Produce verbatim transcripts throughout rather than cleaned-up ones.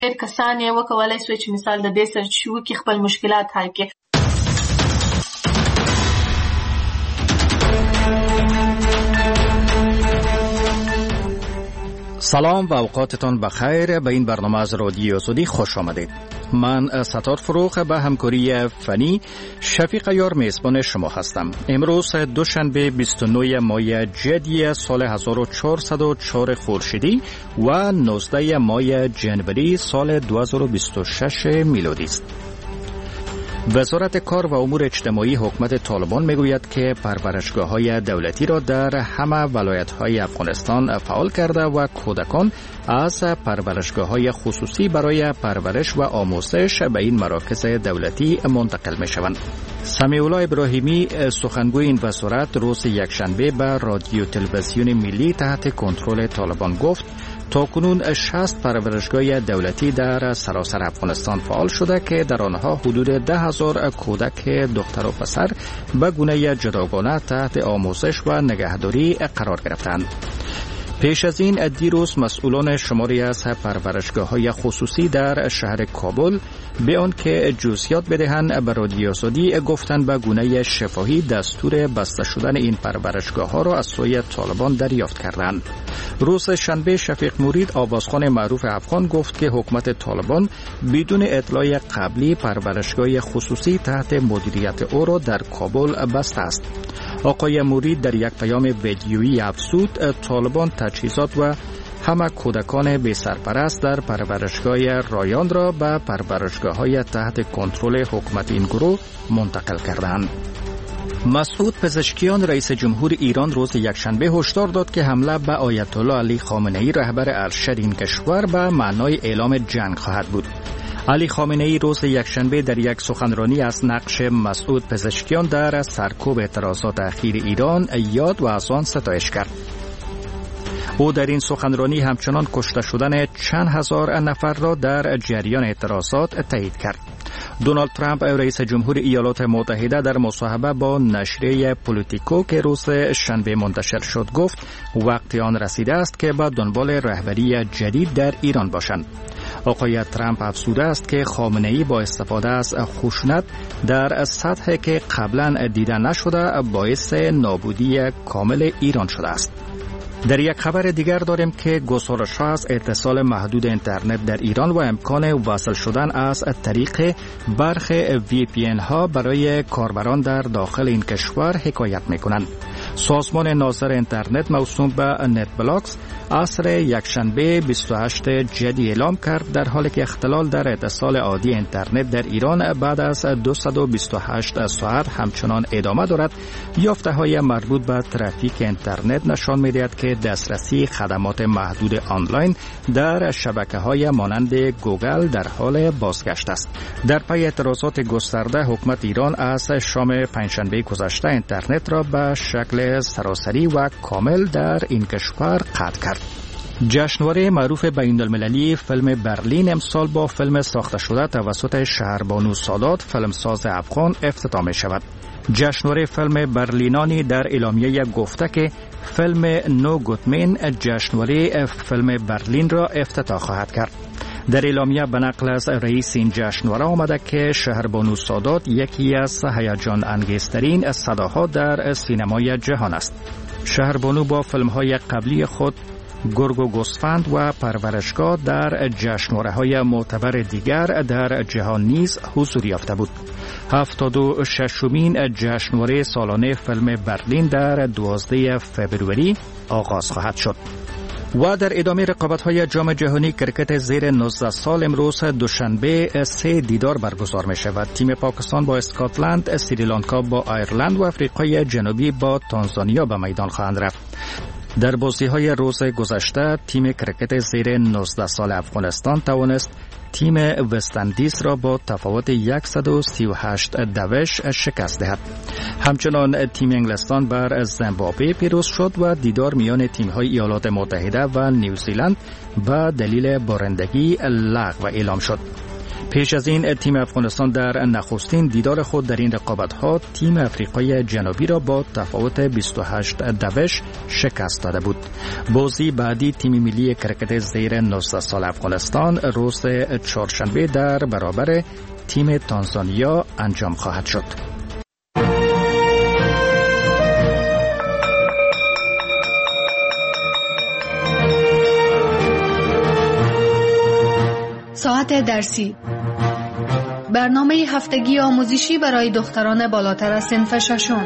ډېر کسان یې وکولای سوی چې مثال د دې سره چې وکړي خپل مشکلات حل کړي. سلام و اوقاتتان بخیر. به این برنامه از رادیو آزادی خوش آمدید. من ستار فروغ به همکاری فنی شفیق یار میزبان شما هستم. امروز دوشنبه بیست و نه ماه جدی سال هزار و چهارصد و چهار خورشیدی و نوزده ماه جنوری سال دو هزار و بیست و شش میلادی است. وزارت کار و امور اجتماعی حکومت طالبان میگوید که پرورشگاه‌های دولتی را در همه ولایت‌های افغانستان فعال کرده و کودکان از پرورشگاه‌های خصوصی برای پرورش و آموزش به این مراکز دولتی منتقل می‌شوند. سمیع الله ابراهیمی سخنگوی این وزارت روز یکشنبه به رادیو تلویزیون ملی تحت کنترل طالبان گفت تاکنون شصت پرورشگاه دولتی در سراسر افغانستان فعال شده که در آنها حدود ده هزار کودک دختر و پسر به گونه جداگانه تحت آموزش و نگهداری قرار گرفتند. پیش از این دیروز مسئولان شماری از پرورشگاه‌های خصوصی در شهر کابل به آن که جزئیات بدهند به رادیو آزادی گفتند به گونه شفاهی دستور بسته شدن این پرورشگاه‌ها را از سوی طالبان دریافت کردند. روز شنبه شفیق مرید آوازخوان معروف افغان گفت که حکومت طالبان بدون اطلاع قبلی پرورشگاه خصوصی تحت مدیریت او را در کابل بسته است. آقای مرید در یک پیام ویدیویی افزود طالبان تجهیزات و همه کودکان بی سرپرست در پرورشگاه رایان را به پرورشگاه‌های تحت کنترل حکومت این گروه منتقل کردند. مسعود پزشکیان رئیس جمهور ایران روز یکشنبه هشدار داد که حمله به آیت الله علی خامنه ای رهبر ارشد این کشور به معنای اعلام جنگ خواهد بود. علی خامنه ای روز یکشنبه در یک سخنرانی از نقش مسعود پزشکیان در سرکوب اعتراضات اخیر ایران یاد و از آن ستایش کرد. او در این سخنرانی همچنان کشته شدن چند هزار نفر را در جریان اعتراضات تایید کرد. دونالد ترامپ رئیس جمهور ایالات متحده در مصاحبه با نشریه پولیتیکو که روز شنبه منتشر شد گفت وقتی آن رسیده است که به دنبال رهبری جدید در ایران باشند. آقای ترامپ افزوده است که خامنه ای با استفاده از خشونت در سطحی که قبلا دیده نشده باعث نابودی کامل ایران شده است. در یک خبر دیگر داریم که گزارش‌ها از اتصال محدود اینترنت در ایران و امکان وصل شدن از طریق برخی وی پی ان ها برای کاربران در داخل این کشور حکایت می‌کنند. سازمان ناظر اینترنت موسوم به نت بلاکس عصر یکشنبه بیست و هشتم جدی اعلام کرد در حالی که اختلال در اتصال عادی اینترنت در ایران بعد از دویست و بیست و هشت ساعت همچنان ادامه دارد. یافته‌های مربوط به ترافیک اینترنت نشان می‌دهد که دسترسی خدمات محدود آنلاین در شبکه‌های مانند گوگل در حال بازگشت است. در پی اعتراضات گسترده حکومت ایران از شام پنجشنبه گذشته اینترنت را به شکل سراسری و کامل در این کشور قطع کرد. جشنواره معروف بین‌المللی فیلم برلین امسال با فیلم ساخته شده توسط شهربانو سادات فیلمساز افغان افتتاح می شود. جشنواره فیلم برلینانی در اعلامیه گفته که فیلم نو گوتمن جشنواره فیلم برلین را افتتاح خواهد کرد. در اعلامیه به نقل از رئیس این جشنواره آمده که شهربانو سادات یکی از هیجان انگیزترین صداها در سینمای جهان است. شهربانو با فیلم‌های قبلی خود گرگ و گوسفند و پرورشگاه در جشنواره‌های معتبر دیگر در جهان نیز حضور یافته بود. هفتاد و ششمین جشنواره سالانه فیلم برلین در دوازده فوریه آغاز خواهد شد. و در ادامه رقابت‌های جام جهانی کرکت زیر نوزده سال امروز دوشنبه سه دیدار برگزار می شود. تیم پاکستان با اسکاتلند، سریلانکا با ایرلند و آفریقای جنوبی با تانزانیا به میدان خواهند رفت. در بازی‌های روز گذشته تیم کرکت زیر نوزده سال افغانستان توانست تیم وستندیز را با تفاوت صد و سی و هشت دوش شکست دهد. همچنان تیم انگلستان بر زیمبابوه پیروز شد و دیدار میان تیم‌های ایالات متحده و نیوزیلند به دلیل بارندگی لغو اعلام شد. پیش از این تیم افغانستان در نخستین دیدار خود در این رقابت‌ها تیم افریقای جنوبی را با تفاوت بیست و هشت دوش شکست داده بود. بازی بعدی تیم ملی کرکت زیر نوزده سال افغانستان روز چهارشنبه در برابر تیم تانزانیا انجام خواهد شد. ساعت درسی، برنامه هفتگی آموزشی برای دختران بالاتر از صنف ششم.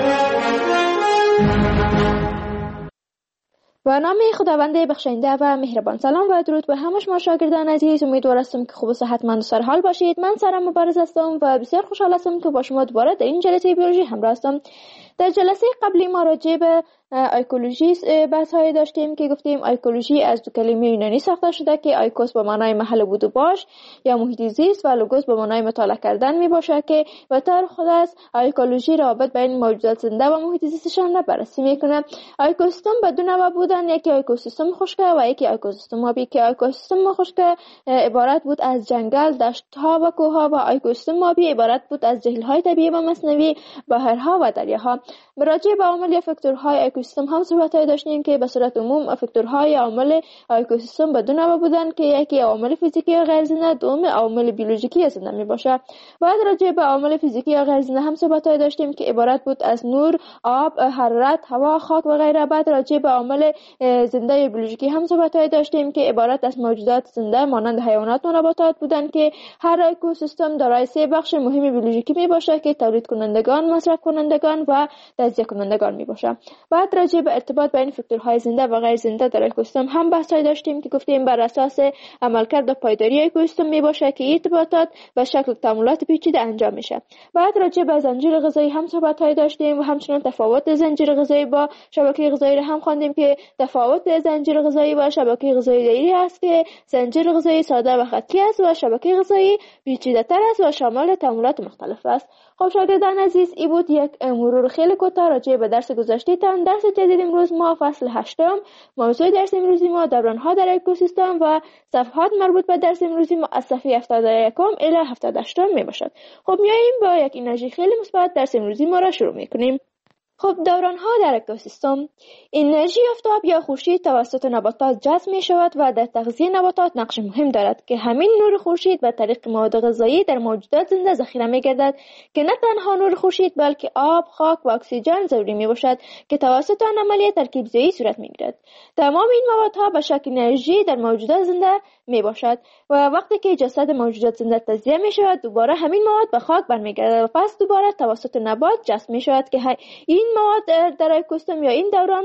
و نام خداوند بخشنده و مهربان. سلام و درود به همه شما شاگردان عزیز. امیدوار هستم که خوب و صحتمند و سرحال باشید. من سارا مبارز هستم و بسیار خوشحال هستم که با شما دوباره در این جلسه بیولوژی همراه هستم. در جلسه قبلی ما راجع به ایکولوژی بحث هایی داشتیم که گفتیم ایکولوژی از دو کلمه یونانی ساخته شده که ایکوس به معنای محل بود و باش یا محیط زیست و لوگوس به معنای مطالعه کردن می باشه که به طور خاص ایکولوژی رابط بین موجودات زنده و محیط زیستشان را بررسی میکنه. اکوسیستم به دو نوع بودن، یکی اکوسیستم خشک و یکی اکوسیستم آبی که اکوسیستم خشک عبارت بود از جنگل، دشت‌ها و کوه‌ها و اکوسیستم آبی عبارت بود از جهیل‌های طبیعی و مصنوعی، بحرها و دریاها. راجع به عوامل یا فاکتورهای اکوسیستم هم صحبت‌های داشتیم که به صورت عموم فاکتورهای عوامل اکوسیستم به دو نوع بودن که یکی عوامل فیزیکی یا غیر زنده، دوم عوامل بیولوژیکی زنده میباشه. بعد راجع به عوامل فیزیکی یا غیر زنده هم صحبت‌های داشتیم که عبارت بود از نور، آب، حرارت، هوا، خاک و غیره. بعد راجع به عوامل زنده یا بیولوژیکی هم صحبت‌های داشتیم که عبارت از موجودات زنده مانند حیوانات و نباتات بودن که هر اکوسیستم دارای سه بخش مهم بیولوژیکی میباشه که تولید کنندگان، مصرف کنندگان و تجزیه کنندگان میباشه. بعد راجع به ارتباط بین فاکتورهای زنده و غیر زنده در اکوسیستم هم بحث‌های داشتیم که گفتیم بر اساس عملکرد و پایداری اکوسیستم میباشه که ارتباطات به شکل تعاملات پیچیده انجام میشه. بعد راجع به زنجیره غذایی هم صحبت‌های داشتیم و همچنین تفاوت زنجیره غذایی با شبکه غذایی را هم خواندیم که تفاوت زنجیره غذایی با شبکه غذایی دایی است که زنجیره غذایی ساده و خطی است و شبکه غذایی پیچیده‌تر است و شامل تعاملات مختلف است. خب شاگردان عزیز، این بود یک مرور خیلی کوتاه راجع به درس گذشته تان. درس جدید امروز ما فصل هشتم، موضوع درس امروزی ما دوران‌ها در اکوسیستم و صفحات مربوط به درس امروزی ما از صفحه هفتاد و یک الی هفتاد و هشت میباشد. خب میاییم با یک انرژی خیلی مثبت درس امروزی ما را شروع میکنیم. خب دوران‌ها در اکوسیستم، انرژی آفتاب یا خورشید توسط نباتات جذب می شود و در تغذیه نباتات نقش مهم دارد که همین نور خورشید به طریق مواد غذایی در موجودات زنده ذخیره می گردد که نه تنها نور خورشید بلکه آب، خاک و اکسیژن ضروری می باشد که توسط آن عملیه ترکیب زایی صورت می گیرد. تمام این موادها به شکل انرژی در موجودات زنده می باشد و وقتی که جسد موجودات زنده تجزیه می شود دوباره همین مواد به خاک برمیگردد و پس دوباره توسط نبات جذب می شود که این مواد در اکوسیستم یا این دوران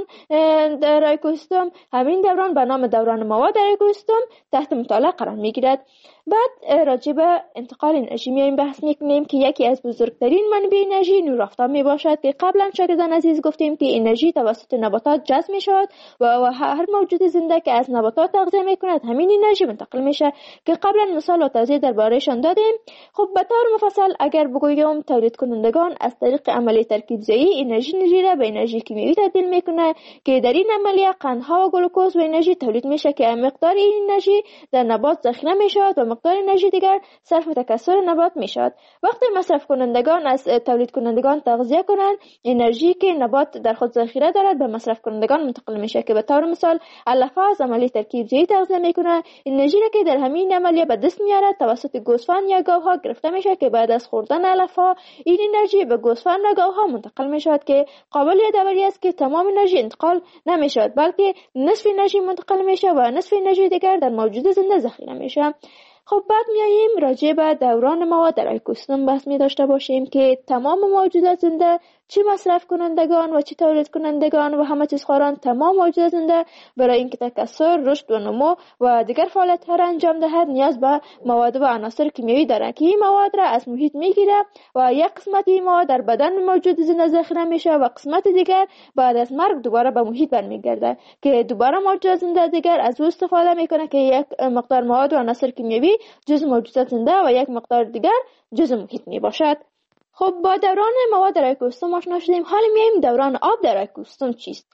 در اکوسیستم، همین دوران به نام دوران مواد در اکوسیستم تحت مطالعه قرار می گیرد. بعد راجع به انتقال انرژی میایم بحث میکنیم که یکی از بزرگترین منابع انرژی نور آفتاب می باشد که قبلا شاگردان عزیز گفتیم که انرژی توسط نباتات جذب می شود و هر موجود زنده که از نباتات تغذیه می کند همین انرژی منتقل میشه که قبلا مثال و توضیح دربارهشان دادیم. خب به طور مفصل اگر بگویم تولید کنندگان از طریق عملیه ترکیب زایی انرژی نری را به انرژی کیمیایی تبدیل میکنه که در این عملیه قندها و گلوکوز و انرژی تولید میشه که مقدار این انرژی در نبات ذخیره میشود و مقدار انرژی دیگر صرف تکثر نبات میشود. وقتی مصرف کنندگان از تولید کنندگان تغذیه کنند انرژی که نبات در خود ذخیره دارد به مصرف کنندگان منتقل میشه که به طور مثال علف از عملیه ترکیب زایی تغذیه میکنه، انرژی را که در همین عملیه به دست میارد توسط گوسفند یا گاوها گرفته میشه که بعد از خوردن علف ها این انرژی به گوسفند و گاوها منتقل میشود که قابل یادآوری است که تمام انرژی انتقال نمیشود بلکه نصف انرژی منتقل میشه و نصف انرژی دیگر در موجود زنده ذخیره میشه. خب بعد میاییم راجع به دوران مواد در اکوسیستم بحث می داشته باشیم که تمام موجودات زنده چه مصرف کنندگان و چه تولید کنندگان و همه چیز خواران تمام موجودات زنده برای اینکه تکثر، رشد و نمو و دیگر فعالیت‌ها را انجام دهد نیاز به مواد و عناصر کیمیایی دارند که این مواد را از محیط میگیره و یک قسمت این مواد در بدن موجود زنده ذخیره میشه و قسمت دیگر بعد از مرگ دوباره به محیط برمیگرده که دوباره موجودات زنده دیگر از او استفاده میکنه که یک مقدار مواد و عناصر کیمیایی جزء موجودات زنده و یک مقدار دیگر جزء محیط می باشد. خب با دوران مواد در اکوسیستم آشنا شدیم. حالا میایم دوران آب در اکوسیستم چیست؟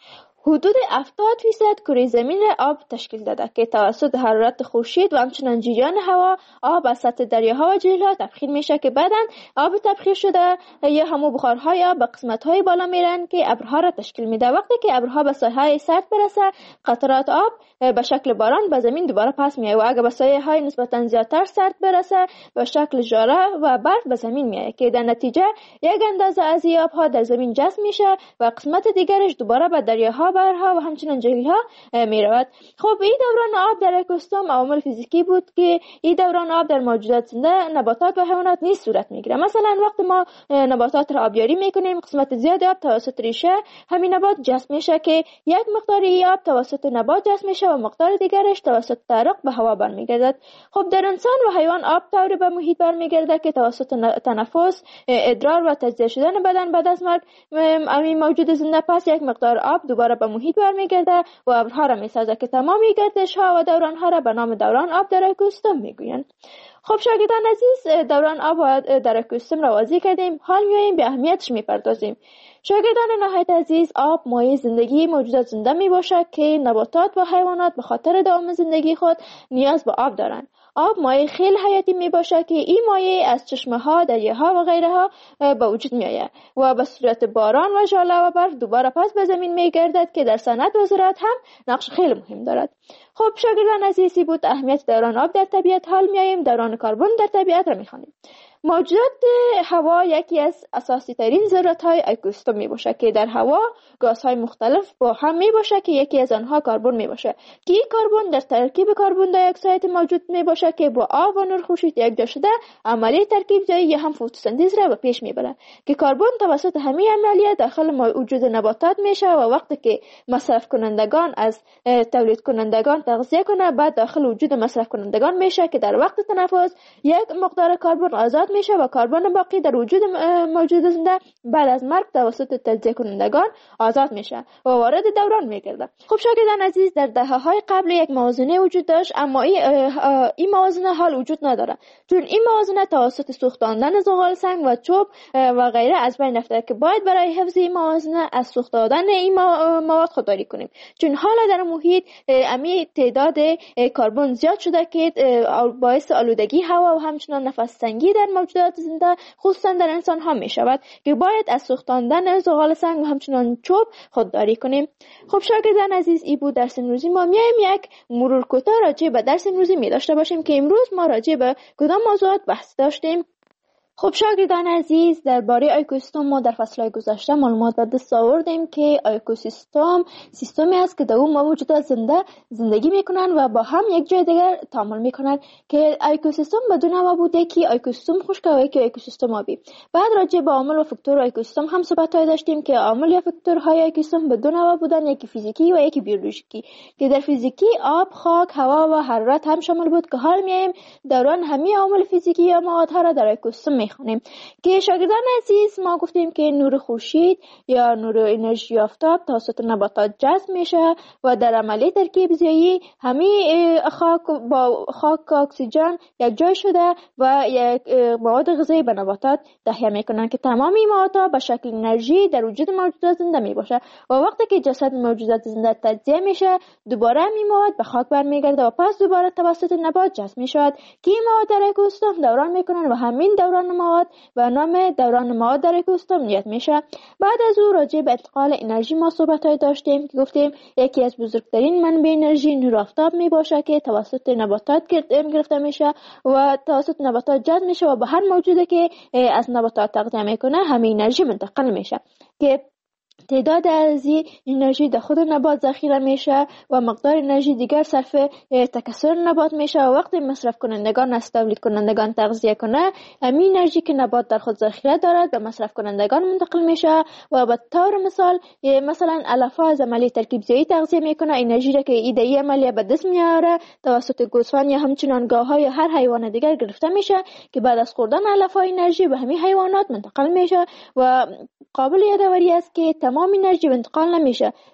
حدود هفتاد فیصد کره زمین را آب تشکیل داده که توسط حرارت خورشید و همچنین جریان هوا آب از سطح دریاها و جهیل‌ها تبخیر میشه که بعداً آب تبخیر شده یا همو بخارهای آب به قسمت‌های بالا میرن که ابرها را تشکیل میده. وقتی که ابرها به ساحه‌های سرد برسه، قطرات آب به شکل باران به زمین دوباره پس میاد و اگر به ساحه‌های نسبتاً زیادتر سرد برسه، به شکل ژاره و برف به زمین میاد که در نتیجه یک اندازه از این آب‌ها در زمین جذب میشه و قسمت دیگرش دوباره به دریاها، بحرها و همچنین جهیل‌ها میرود. خب این دوران آب در اکوسیستم عوامل فیزیکی بود که این دوران آب در موجودات زنده، نباتات و حیوانات نیز صورت میگیره. مثلا وقتی ما نباتات را آبیاری میکنیم، قسمت زیاد آب توسط ریشه همین نبات جذب میشه که یک مقدار آب توسط نبات جذب میشه و مقدار دیگرش توسط تعرق به هوا برمیگردد. خب در انسان و حیوان آب طوری به محیط برمیگرده که توسط تنفس، ادرار و تجزیه شدن بدن بعد از مرگ همین موجود زنده پس یک مقدار آب دوباره به محیط برمیگرده و ابرها را میسازه که تمامی گردش ها و دوران ها را به نام دوران آب در اکوسیستم میگویند. خب شاگردان عزیز، دوران آب در اکوسیستم را واضح کردیم، حال میایم به اهمیتش میپردازیم. شاگردان نهایت عزیز، آب مایه زندگی موجودات زنده می باشد که نباتات و حیوانات به خاطر دوام زندگی خود نیاز به آب دارند. آب مایه خیلی حیاتی می باشد که این مایه از چشمه ها، دریاها و غیره ها به وجود می آید و به صورت باران و ژاله و برف دوباره پس به زمین می گردد که در صنعت و زراعت هم نقش خیلی مهم دارد. خب شاگردان عزیزی بود اهمیت دوران آب در طبیعت. حال می آییم دوران کربن در طبیعت را می خوانیم. موجودات هوا یکی از اساسی ترین ذرات های اکوسیستم می باشه که در هوا گازهای مختلف با هم می باشه که یکی از آنها کربن می باشه که این کربن در ترکیب کربن دی اکساید موجود می باشه که با آب و نور خورشید یکجا شده عملیه ترکیب زایی یا هم فتوسنتز را به پیش می بره که کربن توسط همین عملیه داخل وجود نباتات میشه و وقتی که مصرف کنندگان از تولید کنندگان تغذیه کنه بعد داخل وجود مصرف کنندگان میشه که در وقت تنفس یک مقدار کربن آزاد میشه و کربن باقی در وجود موجود زنده بعد از مرگ توسط تجزیه کنندگان آزاد میشه و وارد دوران میگرده. خب شاگردان عزیز، در دهه‌های قبل یک موازنه وجود داشت، اما این این موازنه حال وجود نداره، چون این موازنه توسط سوختاندن زغال سنگ و چوب و غیره از بین رفته که باید برای حفظ این موازنه از سوختاندن این مواد خودداری کنیم، چون حالا در محیط امی تعداد کربن زیاد شده که باعث آلودگی هوا و همچنین نفس تنگی در موجودات زنده خصوصا در انسان ها می شود که باید از سوختاندن زغال سنگ و همچنان چوب خودداری کنیم. خب شاگردان عزیز، ای بود درس امروزی ما. میایم یک مرور کوتاه راجع به درس امروزی می داشته باشیم که امروز ما راجع به کدام موضوعات بحث داشتیم. خب شاگردان عزیز، درباره اکوسیستم ما در فصل‌های گذشته معلومات به دست آوردیم که اکوسیستم سیستمی است که در اون موجودات زنده زندگی میکنن و با هم یک جای دیگر تعامل میکنن که اکوسیستم بدون نوع بوده که اکوسیستم خشک و یکی اکوسیستم آبی. بعد راجع به عامل و فاکتور اکوسیستم هم صحبت‌های داشتیم که عامل یا فاکتورهای اکوسیستم بدون نوع بودن، یکی فیزیکی و یکی بیولوژیکی که در فیزیکی آب، خاک، هوا و حرارت هم شامل بود که حال میایم دوران همه عوامل فیزیکی یا موادها را در اکوسیستم میخونیم که شاگردان عزیز ما گفتیم که نور خورشید یا نور انرژی آفتاب توسط نباتات جذب میشه و در عملیه ترکیب زایی همه خاک با خاک اکسیژن یک جای شده و یک مواد غذایی به نباتات تهیه میکنن که تمام این موادها به شکل انرژی در وجود موجودات زنده میباشه و وقتی که جسد موجودات زنده تجزیه میشه دوباره این مواد به خاک برمیگرده و پس دوباره توسط نبات جذب میشود که این مواد در اکوسیستم دوران میکنن و همین دوران مواد و نام دوران مواد در اکوسیستم نیاد میشه. بعد از او راجع به انتقال انرژی ما صحبت‌های داشتیم که گفتیم یکی از بزرگترین منبع انرژی نور آفتاب میباشه که توسط نباتات گرفته میشه و توسط نباتات جذب میشه و به هر موجودی که از نباتات تغذیه میکنه همین انرژی منتقل میشه که تعداد از این انرژی در خود نبات ذخیره میشه و مقدار انرژی دیگر صرف تکثر نبات میشه و وقتی مصرف کنندگان از تولید کنندگان تغذیه کنه همین انرژی که نبات در خود ذخیره دارد به مصرف کنندگان منتقل میشه و به طور مثال مثلا علفا از عملیه ترکیب زایی تغذیه میکنه انرژی را که ایده عملیه به دست میاره توسط گوسفند یا همچنان گاوها یا هر حیوان دیگر گرفته میشه که بعد از خوردن علفا انرژی به همین حیوانات منتقل میشه و قابل یادآوری است که تمام انرژی انتقال نمیشه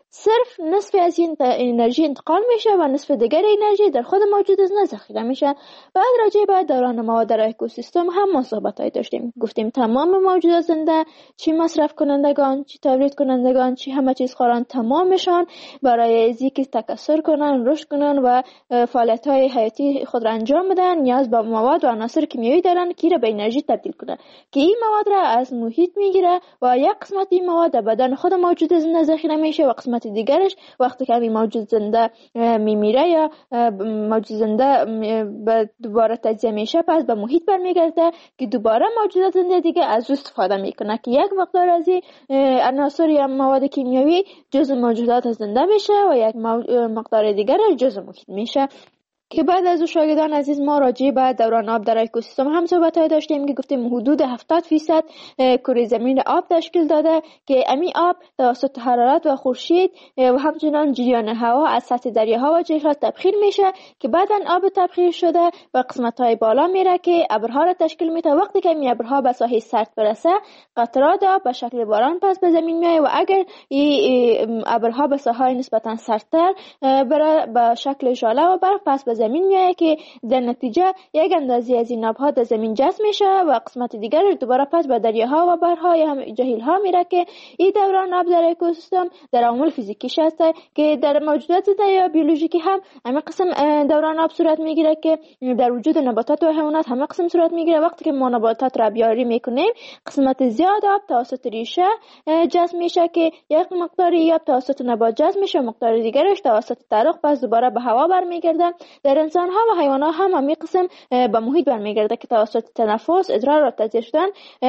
صرف نصف از این انرژی انتقال میشه و نصف دیگر انرژی در خود موجود زنده ذخیره میشه. بعد راجع به دوران مواد در اکوسیستم هم ما صحبت‌های داشتیم. گفتیم تمام موجودات زنده، چی مصرف کنندگان، چی تولید کنندگان، چی همه چیز خوران، تمامشان برای اینکه تکثر کنن، رشد کنن و فعالیت‌های حیاتی خود را انجام بدن نیاز به مواد و عناصر کیمیایی دارن که را به انرژی تبدیل کنن، که این مواد را از محیط میگیره و یک قسمت این مواد در بدن خود موجود زنده ذخیره میشه و قسمت دیگرش وقتی که این موجود زنده میمیره یا موجود زنده دوباره تجزیه میشه پس به محیط برمیگرده که دوباره موجودات زنده دیگه از او استفاده میکنه که یک مقدار از این عناصر یا مواد کیمیایی جزء موجودات زنده میشه و یک مقدار دیگر جزء محیط میشه. که بعد از او شاگردان عزیز ما راجع به دوران آب در اکوسیستم هم صحبت‌های داشتیم که گفتیم حدود هفتاد درصد کره زمین آب تشکیل داده که امی آب توسط حرارت و خورشید و همچنان جریان هوا از سطح دریاها و جهیزها تبخیر میشه که بعداً آب تبخیر شده به قسمت‌های بالا میره که ابرها را تشکیل میده. وقتی که این ابرها به ساحل سرد برسه قطرات آب به شکل باران پس به زمین میاد و اگر این ابرها به ساحل نسبتاً سردتر بره به شکل ژاله و برف پس به زمین میاد که در نتیجه یک اندازه از این آبها در زمین جذب میشه و قسمت دیگر دوباره پس به دریاها و بحرها یا هم جهیل‌ها میره که این دوران آب در اکوسیستم در عوامل فیزیکیش هست که در موجودات زنده یا بیولوژیکی هم همه قسم دوران آب صورت میگیره که در وجود نباتات و حیوانات همه قسم صورت میگیره. وقتی که ما نباتات را بیاری میکنیم قسمت زیاد آب توسط ریشه جذب میشه که یک مقداری آب توسط نبات جذب میشه، مقدار دیگرش توسط ترق پس دوباره به هوا برمیگرده. در انسان ها و حیوانات هم همین قسم به محیط برمیگرده که توسط تنفس، ادرار و تجزیه شدن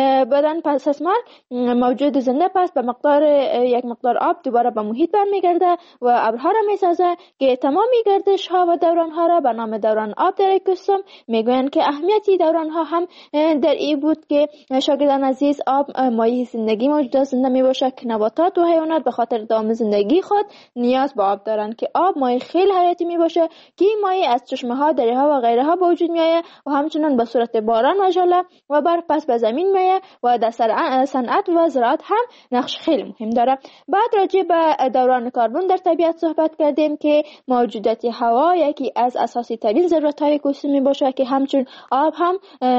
بدن پس از مرگ موجود زنده پس به مقدار یک مقدار آب دوباره به محیط برمیگرده و ابرها را میسازه که تمامی گردش ها و دوران ها را به نام دوران آب در اکوسیستم میگویند که اهمیتی دوران ها هم در این بود که شاگردان عزیز آب مایه زندگی موجودات زنده می باشه که نباتات و حیوانات به خاطر دوام زندگی خود نیاز به آب دارند که آب مایه خیلی حیاتی می باشه که این مایه از چشمه ها، دریاها و غیره ها به وجود میآید و همچنین به صورت باران و ژاله و برف پس به زمین میآید و در صنعت و زراعت هم نقش خیلی مهم داره. بعد راجع به دوران کربن در طبیعت صحبت کردیم که موجودات هوا یکی از اساسی ترین ضرورت های اکوسیستم می باشد که همچون آب هم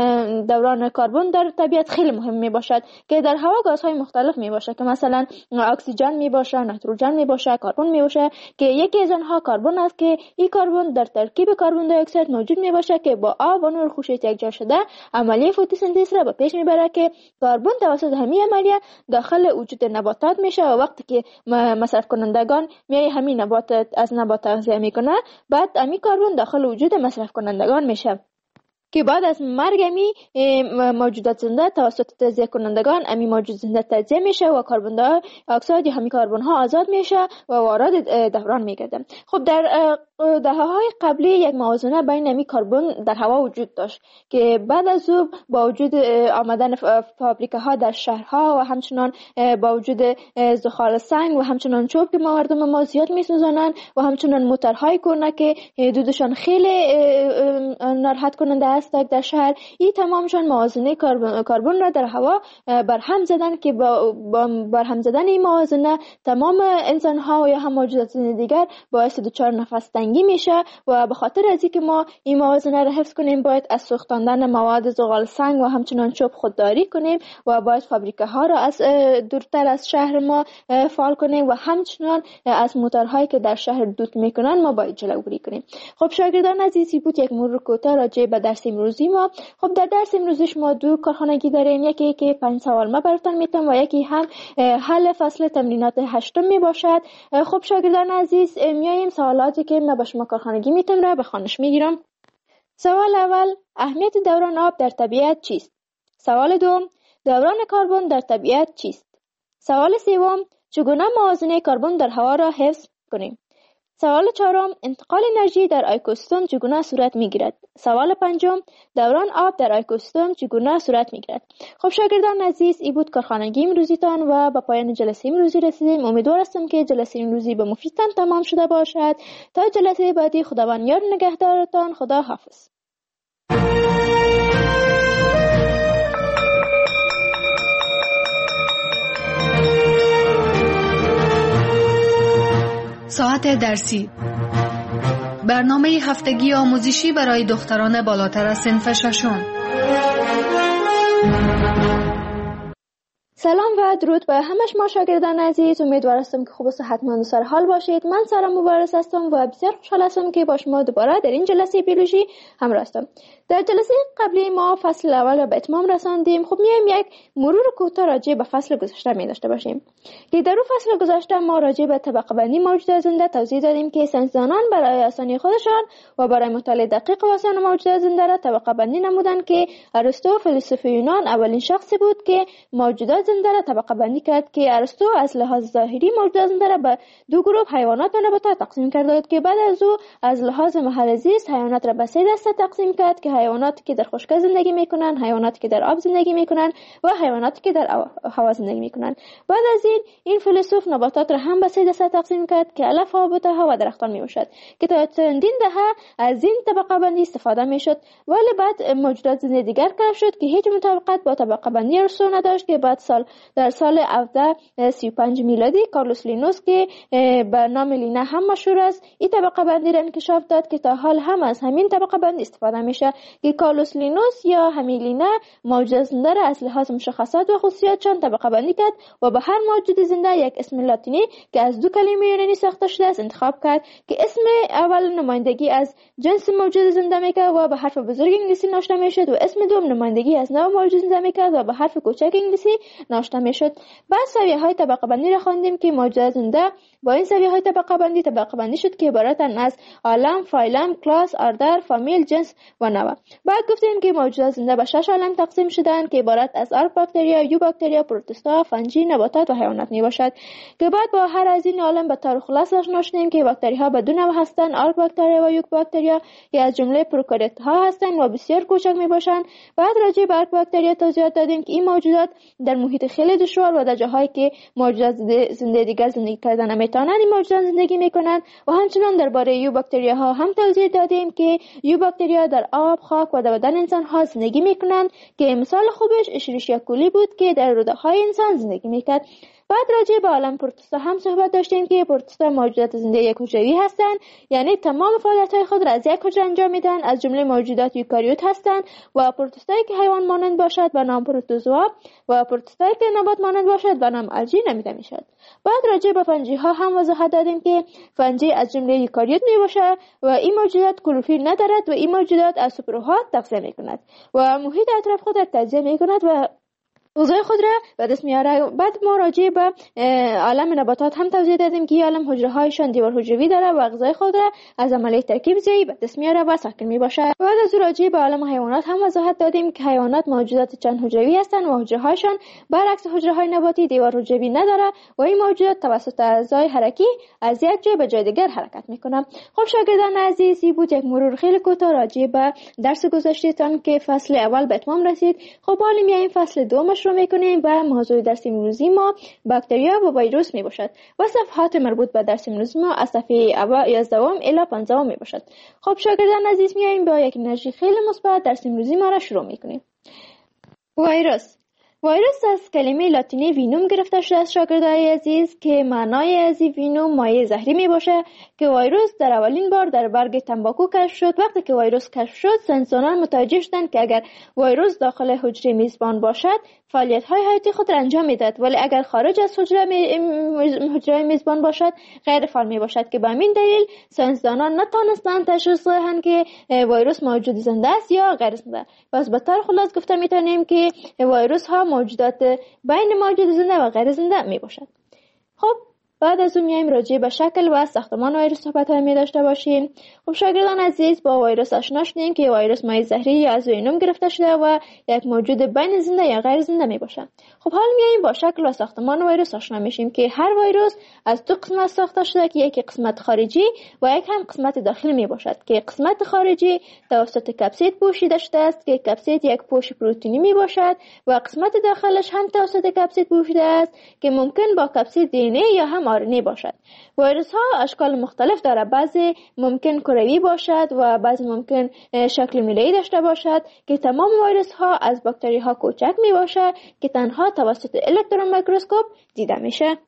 دوران کربن در طبیعت خیلی مهم می باشد که در هوا گازهای مختلف می باشد که مثلا اکسیژن می باشه، نیتروژن می باشه، کربن می باشه که یکی از آنها کربن است که این کربن در ترکیب کربن دی اکساید موجود می باشه که با آب و نور خورشید یکجا شده عملیه فتوسنتز را به پیش می بره که کربن توسط همین عملیه داخل وجود نباتات میشه و وقتی که مصرف کنندگان میای همین نبات از نبات تغذیه میکنه بعد همین کربن داخل وجود مصرف کنندگان میشه که بعد از مرگ امی موجودات زنده توسط تجزیه کنندگان امی موجود زنده تجزیه میشه و کربن دی اکساید یا همین کربن ها آزاد میشه و وارد دوران میگرده. خب در دهه‌های قبلی یک موازنه بین امی کربن در هوا وجود داشت که بعد از او با وجود آمدن فابریکه‌ها در شهرها و همچنان با وجود زغال سنگ و همچنان چوب که مردم ما زیاد میسوزانند و همچنان موتورهای کهنه که دودشان خیلی ناراحت کننده است در شهر، این تمامشان موازنه کربن را در هوا برهم زدن که با برهم زدن این موازنه تمام انسان ها و یا هم موجودات دیگر باعث دچار نفس تنگی میشه و به خاطر از اینکه ما این موازنه را حفظ کنیم باید از سوختاندن مواد زغال سنگ و همچنان چوب خودداری کنیم و باید فابریکه ها را از دورتر از شهر ما فعال کنیم و همچنان از موتورهایی که در شهر دود میکنن ما باید جلوگیری کنیم. خب شاگردان عزیزی بود یک مرور کوتاه راجع به درس امروزی ما. خب در درس امروزش ما دو کارخانگی داریم، یکی که پنج سوال ما براتون میتونم و یکی هم حل فصل تمرینات هشتم می باشد. خب شاگردان عزیز میایم سوالاتی که ما با شما کارخانگی میتونم را به خوانش میگیرم. سوال اول، اهمیت دوران آب در طبیعت چیست؟ سوال دوم، دوران کربن در طبیعت چیست؟ سوال سوم، چگونه موازنه کربن در هوا را حفظ کنیم؟ سوال چهارم، انتقال انرژی در اکوسیستم چگونه صورت میگیرد؟ سوال پنجم، دوران آب در اکوسیستم چگونه صورت میگیرد؟ خب شاگردان عزیز، این بود کارخانگی امروزیتان و به پایان جلسه امروزی رسیدیم. امیدوار هستم که جلسه امروزی به مفیدتان تمام شده باشد. تا جلسه بعدی خداوند یار نگهدارتان. خدا حافظ. صفحات درسی، برنامه هفتگی آموزشی برای دختران بالاتر از صنف ششم. سلام و درود به همه شما شاگردان عزیز. امیدوار هستم که خوب و صحتمند و سر حال باشید. من سارا مبارز هستم و بسیار خوشحال هستم که با شما دوباره در این جلسه بیولوژی همراه هستم. در جلسه قبلی ما فصل اول را به اتمام رساندیم. خب میایم یک مرور کوتاه راجع به فصل گذشته می داشته باشیم. که در اون فصل گذشته ما راجع به طبقه بندی موجودات زنده توضیح دادیم که ساینسدانان برای آسانی خودشان و برای مطالعه دقیق واسه موجودات زنده را طبقه بندی نمودند که ارسطو فیلسوف یونان اولین شخصی بود که موجودات زنده را طبقه بندی کرد. که ارسطو از لحاظ ظاهری موجودات زنده را به دو گروه حیوانات و نباتات تقسیم کرده بود که بعد از او از لحاظ محل زیست حیوانات را به سه دسته تقسیم کرد که حیواناتی که در خشکی زندگی میکنن، حیواناتی که در آب زندگی میکنن و حیواناتی که در هوا زندگی میکنن. بعد از این این فیلسوف نباتات را هم به سه دسته تقسیم کرد که علف ها، بوته ها و درختان میباشد که تا چندین دهه از این طبقه بندی استفاده میشد. ولی بعد موجودات زنده دیگر کشف شد که هیچ مطابقت با طبقه بندی ارسطو نداشت که بعد سال در سال هفده سی و پنج میلادی کارلوس لینوس که به نام لینا هم مشهور است این طبقه بندی را انکشاف داد که تا حال هم از همین طبقه بندی استفاده میشه که کارلوس لینوس یا همین لینا موجودات زنده را از لحاظ مشخصات و خصوصیاتشان طبقه بندی کرد و به هر موجود زنده یک اسم لاتینی که از دو کلمه یونانی ساخته شده است انتخاب کرد که اسم اول نمایندگی از جنس موجود زنده میکرد و به حرف بزرگ انگلیسی نوشته میشد و اسم دوم نمایندگی از نوع موجود زنده میکرد و به حرف کوچک انگلیسی نوشته میشد. بعد سویه های طبقه بندی را خواندیم که موجودات زنده با این سویه های طبقه بندی طبقه بندی شد که عبارتند از عالم، فایلم، کلاس، اردر، فامیل، جنس و نوع. بعد گفتیم که موجودات زنده به شش عالم تقسیم شدند که عبارت از آرک باکتریا، یو باکتریا، پروتوستا، فنجی، نباتات و حیوانات می باشد که بعد با هر از این عالم به طور خلاص آشنا شدیم که باکتری ها به دو نوع هستند، آرک باکتریا و یوک باکتریا که از جمله پروکاریوت ها هستند و بسیار کوچک می باشند. بعد راجع به آرک باکتریا توضیحات دادیم که این موجودات در محیط خیلی دشوار و در جاهایی که موجودات زنده دیگر زندگی کردن نمیتونند این موجودات زندگی میکنند. و همچنین درباره یو باکتریا ها هم توضیح دادیم که یو باکتریا در آب، خاک و در بدن انسان ها زندگی میکنند که مثال خوبش اشریشیا کولی بود که در روده های انسان زندگی میکرد. بعد راجع به عالم پروتوستا هم صحبت داشتیم که پروتوستا موجودات زنده یک حجروی هستند، یعنی تمام فعالیت‌های خود را از یک حجره انجام میدن، از جمله موجودات یوکاریوت هستند. و پروتوستایی که حیوان مانند باشد به نام پروتوزوا و پروتوستایی که نبات مانند باشد به نام الژی نامیده میشد. بعد راجع به فنجی ها هم وضاحت دادیم که فنجی از جمله یوکاریوت میباشد و این موجودات کلروفیل ندارد و این موجودات از سوپروهات تغذیه میکند و محیط اطراف خود را تغذیه میکند و غذای خود را به دست میاره. بعد ما راجع به عالم نباتات هم توضیح دادیم که عالم حجره هایشان دیوار حجروی داره و غذای خود را از عملیه ترکیب زیایی به دست میاره و ساکن میباشه. بعد از راجع به عالم حیوانات هم وضاحت دادیم که حیوانات موجودات چند حجروی هستند و حجره هایشان برعکس حجره های نباتی دیوار حجروی نداره و این موجودات توسط اعضای حرکی از یک جای به جای دیگر حرکت میکنه. خب شاگردان عزیز، این بود یک مرور خیلی کوتاه راجع به درس گذشتهتان که فصل اول به اتمام رسید. خب حالا میایم فصل دوم رو میکنیم و موضوع درس امروزی ما باکتریا و ویروس می باشد و صفحات مربوط به درس امروزی ما از صفحه یازده الی پانزده می باشد. خب شاگردان عزیز، میایم با یک انرژی خیلی مثبت درس امروزی ما را شروع میکنیم. ویروس ویروس از کلمه لاتینی وینوم گرفته شده است شاگردای عزیز که معنای از وینوم مایع زهری می باشه که ویروس در اولین بار در برگ تنباکو کشف شد. وقتی که ویروس کشف شد ساینسدانان متوجه شدند که اگر ویروس داخل حجره میزبان باشد فعالیت های حیاتی خود را انجام میدهد، ولی اگر خارج از حجره حجره میزبان باشد غیر فعال می باشد که به همین دلیل ساینسدانان نتوانستند تشخیص دهند که ویروس موجود زنده است یا غیر زنده. پس به طور خلاص گفته میتونیم که ویروس ها موجودات بین موجود زنده و غیر زنده می باشد. خب بعد از اون میایم راجع به شکل و ساختمان ویروس صحبت می داشته باشیم. خب شاگردان عزیز، با ویروس آشنا شدیم که ویروس مایع زهری یا از وینوم گرفته شده و یک موجود بین زنده یا غیر زنده می باشد. خب حالا میایم با شکل و ساختمان ویروس آشنا میشیم که هر ویروس از دو قسمت ساخته شده که یک قسمت خارجی و یک هم قسمت داخلی می باشد که قسمت خارجی توسط کپسید پوشیده شده است که کپسید یک پوش پروتئینی می باشد و قسمت داخلش هم توسط کپسید پوشیده است که ممکن با کپسید دی ان ای یا هم آر ان ای باشد. ویروس ها اشکال مختلف داره، بعضی ممکن کروی باشد و بعضی ممکن شکل میله‌ای داشته باشد که تمام ویروس ها از باکتری ها کوچک می باشد که تنها توسط الکترون میکروسکوپ دیده میشه.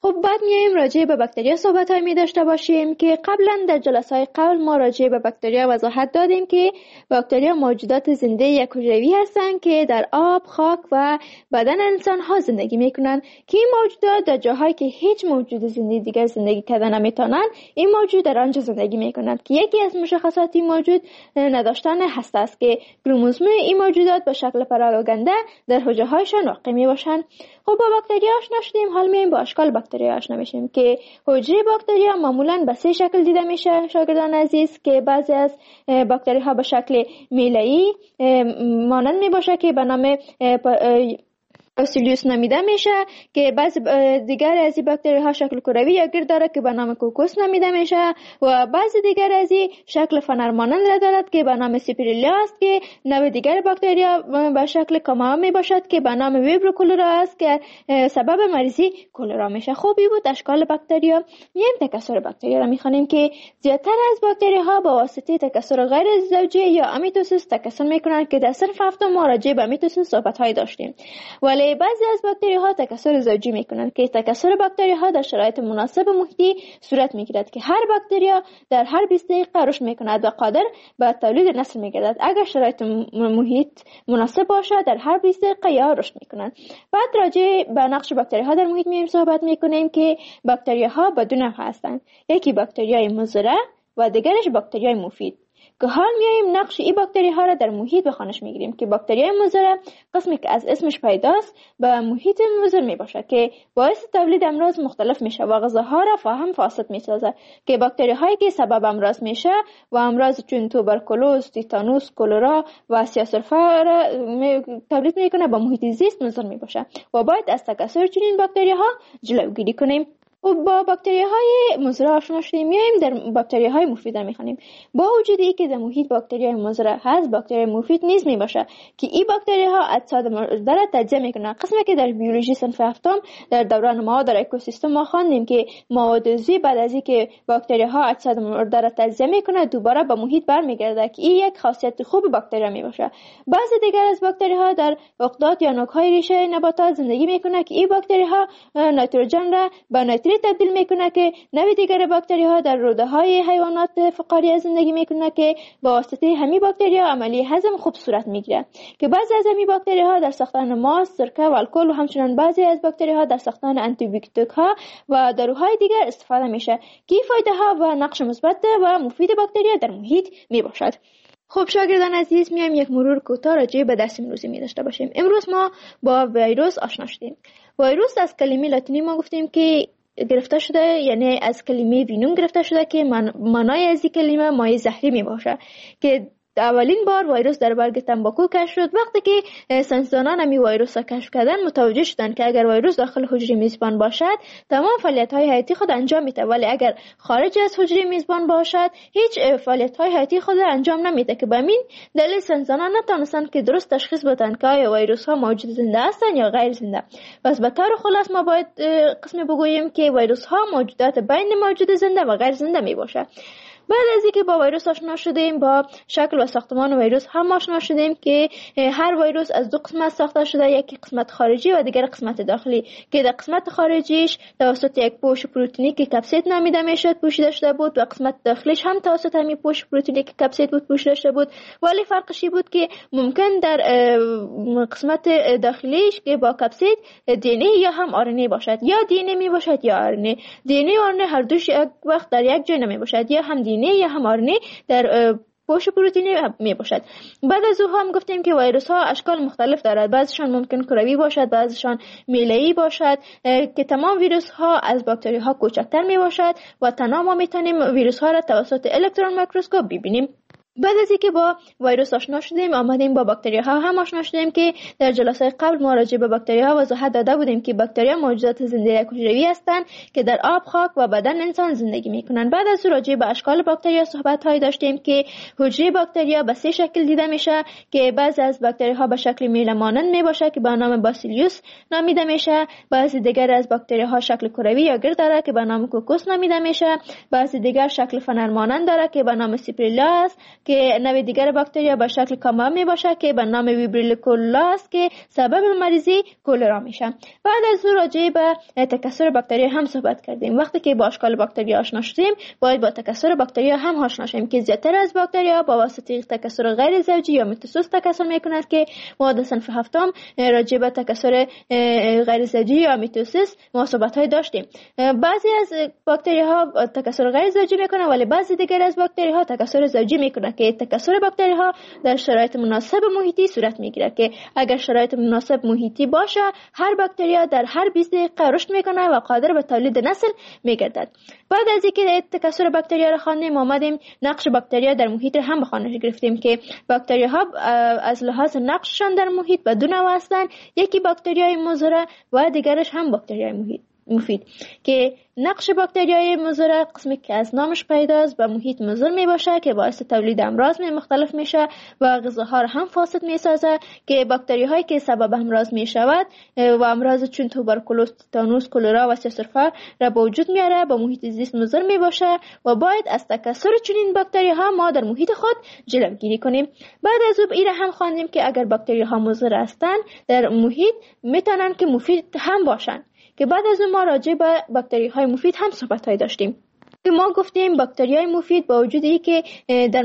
خب بعد میایم راجع به باکتریا صحبت‌های می داشته باشیم که قبلا در جلسه‌های قبل ما راجع به باکتریا وضاحت دادیم که باکتریا موجودات زنده یک حجروی هستند که در آب، خاک و بدن انسان ها زندگی میکنند که این موجودات در جاهایی که هیچ موجود زنده دیگر زندگی کردن نمیتونن این موجود در آنجا زندگی میکنند که یکی از مشخصات این موجود نداشتن هسته است که کروموزوم این موجودات به شکل پراگنده در حجره هایشان واقع می باشند. خب با باکتریا آشنا شدیم، حال میایم با اشکال باکتریا آشنا میشیم که حجره باکتریا معمولا به سه شکل دیده میشه شاگردان عزیز، که بعضی از باکتری ها به شکل میله‌ای مانند می باشه که به نام باسیلیوس نامیده میشه، که بعضی دیگر از این باکتری ها شکل کروی یا گرد داره که به نام کوکوس نامیده میشه و بعضی دیگر از این شکل فنر مانند دارد که به نام سیپریلیا است، که نوع دیگر باکتریا به شکل کاما می باشد که به نام ویبرو کولرا است که سبب مریضی کولرا میشه. خوبی بود اشکال باکتریا. میایم تکثر باکتریا را میخوانیم که زیادتر از باکتری ها با واسطه تکثر غیر زوجی یا امیتوسیس تکثر میکنند که در صنف هفتم ما راجع به امیتوسیس صحبت های داشتیم. ولی بعضی از باکتری ها تکثر زوجی میکنند که تکثر باکتری ها در شرایط مناسب محیطی صورت میگیرد که هر باکتریا در هر بیست دقیقه رشد میکند و قادر به تولید نسل میگردد اگر شرایط محیط مناسب باشد در هر بیست دقیقه یا رشد میکنند. بعد راجع به نقش باکتری ها در محیط میایم صحبت میکنیم که باکتری ها به دو نوع هستند، یکی باکتریای مضر و دیگرش باکتریای مفید، که حال میایم نقش این باکتری ها را در محیط به خوانش میگیریم که باکتریای مضر قسمی که از اسمش پیداست به محیط مضر میباشد که باعث تولید امراض مختلف میشه و غذاها را فاهم فاسد میسازه، که باکتری هایی که سبب امراض میشه و امراض چون توبرکولوز، تیتانوس، کولرا و سیاه‌سرفه را تولید میکنه به محیط زیست مضر میباشه و باید از تکثر چنین باکتری ها جلوگیری کنیم. و با باکتری های مضر آشنا شدیم، میایم در باکتری های مفید میخوانیم. با وجود ای که در محیط باکتری های مضر هست، باکتری مفید نیز میباشه که این باکتری ها اجساد مرده را تجزیه میکنن، قسمی که در بیولوژی صنف هفتم در دوران ما در اکوسیستم ما خواندیم که مواد عضوی بعد از اینکه باکتری ها اجساد مرده را تجزیه میکنه دوباره به محیط برمیگرده که این یک خاصیت خوب باکتری میباشه. بعضی دیگر از باکتری ها در عقدات یا نوک های ریشه نباتات زندگی میکنه که این باکتری ها نیتروژن را به نیتریت تبدیل میکنه که نوع دیگر باکتری ها در روده های حیوانات فقاریه زندگی میکنه که با واسطه همین باکتری ها عملی هضم خوب صورت میگیره، که بعضی از همین باکتری ها در ساختن ماست، سرکه و الکل و همچنین بعضی از باکتری ها در ساختن آنتی بیوتیک ها و داروهای دیگر استفاده میشه که فایده ها و نقش مثبت و مفید باکتری در محیط میباشد. خب شاگردان عزیز، میایم یک مرور کوتاه راجع به درس امروزی می داشته باشیم. امروز ما با ویروس آشنا شدیم. ویروس از کلمه لاتینی ما گفتیم که گرفته شده، یعنی از کلمه وینوم گرفته شده که معنای از این کلمه مایع زهری می باشه، که اولین بار ویروس در برگ تنباکو کشف شد. وقتی که ساینسدانان همی ویروس را کشف کردن متوجه شدن که اگر ویروس داخل حجره میزبان باشد تمام فعالیت های حیاتی خود انجام میده، ولی اگر خارج از حجره میزبان باشد هیچ فعالیت های حیاتی خود انجام نمیده، که به همین دلیل ساینسدانان نتونستن که درست تشخیص بدن که آیا ویروس ها موجود زنده هستند یا غیر زنده. پس به طور خلاص ما باید قسمی بگوییم که ویروس ها موجودات بین موجود زنده و غیر زنده میباشه. بعد از اینکه با ویروس آشنا شدیم، با شکل و ساختمان ویروس هم آشنا شدیم که هر ویروس از دو قسمت ساخته شده، یکی قسمت خارجی و دیگر قسمت داخلی، که در قسمت خارجیش توسط یک پوش پروتئینی که کپسید نامیده میشد پوشیده شده بود و قسمت داخلیش هم توسط همین پوش پروتئینی که کپسید بود پوشیده شده بود، ولی فرقش بود که ممکن در قسمت داخلیش که با کپسید دی ان ای یا هم آر ان ای باشد، یا دی ان ای می باشد یا آر ان ای. دی ان ای و آر ان ای هر دوش یک وقت در یک جای نمی باشد، یا هم دی ان ای یا هم آر ان ای در پوش پروتئینی می باشد. بعد از او هم گفتیم که ویروس ها اشکال مختلف دارد، بعضیشان ممکن کروی باشد، بعضیشان میله‌ای باشد، که تمام ویروس ها از باکتری ها کوچکتر می باشد و تنها ما میتونیم ویروس ها را توسط الکترون میکروسکوپ ببینیم. بعد از اینکه با ویروس آشنا شدیم، آمدیم با باکتری ها هم آشنا شدیم که در جلسه قبل ما راجع به باکتری ها وضاحت داده بودیم که باکتری ها موجودات زنده حجروی هستند که در آب، خاک و بدن انسان زندگی میکنند. بعد از راجع به اشکال باکتری ها صحبت هایی داشتیم که حجره باکتری ها به سه شکل دیده میشه، که بعضی از باکتری ها به شکل میله مانند میباشه که به نام باسیلیوس نامیده میشه، بعضی دیگر از باکتری ها شکل کروی یا گرد داره که به نام کوکوس نامیده میشه، بعضی دیگر شکل فنر مانند داره که به نام سیپریلا است، که نوع دیگر باکتریا به شکل کامل می باشه که به نام ویبریل کولرا است که سبب مریضی کولرا میشه. بعد از او راجع به تکثر باکتریا هم صحبت کردیم. وقتی که با اشکال باکتریا آشنا شدیم باید با تکثر باکتریا هم آشنا شیم که زیاتر از باکتریا با واسطه تکثر غیر زوجی یا میتوسیس تکثر میکند که ما در صنف هفتم راجع به تکثر غیر زوجی یا میتوسیس محاسبات های داشتیم. بعضی از باکتریا ها تکثر غیر زوجی میکنه ولی بعضی دیگر از باکتریا ها تکثر زوجی میکنه که تکثر باکتریا ها در شرایط مناسب محیطی صورت میگیره که اگر شرایط مناسب محیطی باشه هر باکتریا در هر بیست دقیقه رشد میکنه و قادر به تولید نسل میگردد. بعد از اینکه تکثر باکتریا را خواندیم آمدیم نقش باکتریا در محیط هم به خوانش گرفتیم که باکتریا ها از لحاظ نقششان در محیط به دو نوع هستند. یکی باکتریای مضر و دیگرش هم باکتریای محیط مفید که نقش باکتریای مضر قسمی که از نامش پیداست به محیط مضر می باشه که باعث تولید امراض مختلف میشه و غذاها را هم فاسد می سازه که باکتری هایی که سبب امراض می شود و امراض چون توبرکولوز، تیتانوس، کولرا و سیسرفر را به وجود میاره با محیط زیست مضر می باشه و باید از تکثر چنین باکتری ها ما در محیط خود جلوگیری کنیم. بعد از او ایره هم خواندیم که اگر باکتری ها مضر هستند در محیط میتونن که مفید هم باشن که بعد از اون ما راجع به باکتری های مفید هم صحبت های داشتیم که ما گفتیم باکتری های مفید با وجود ای که در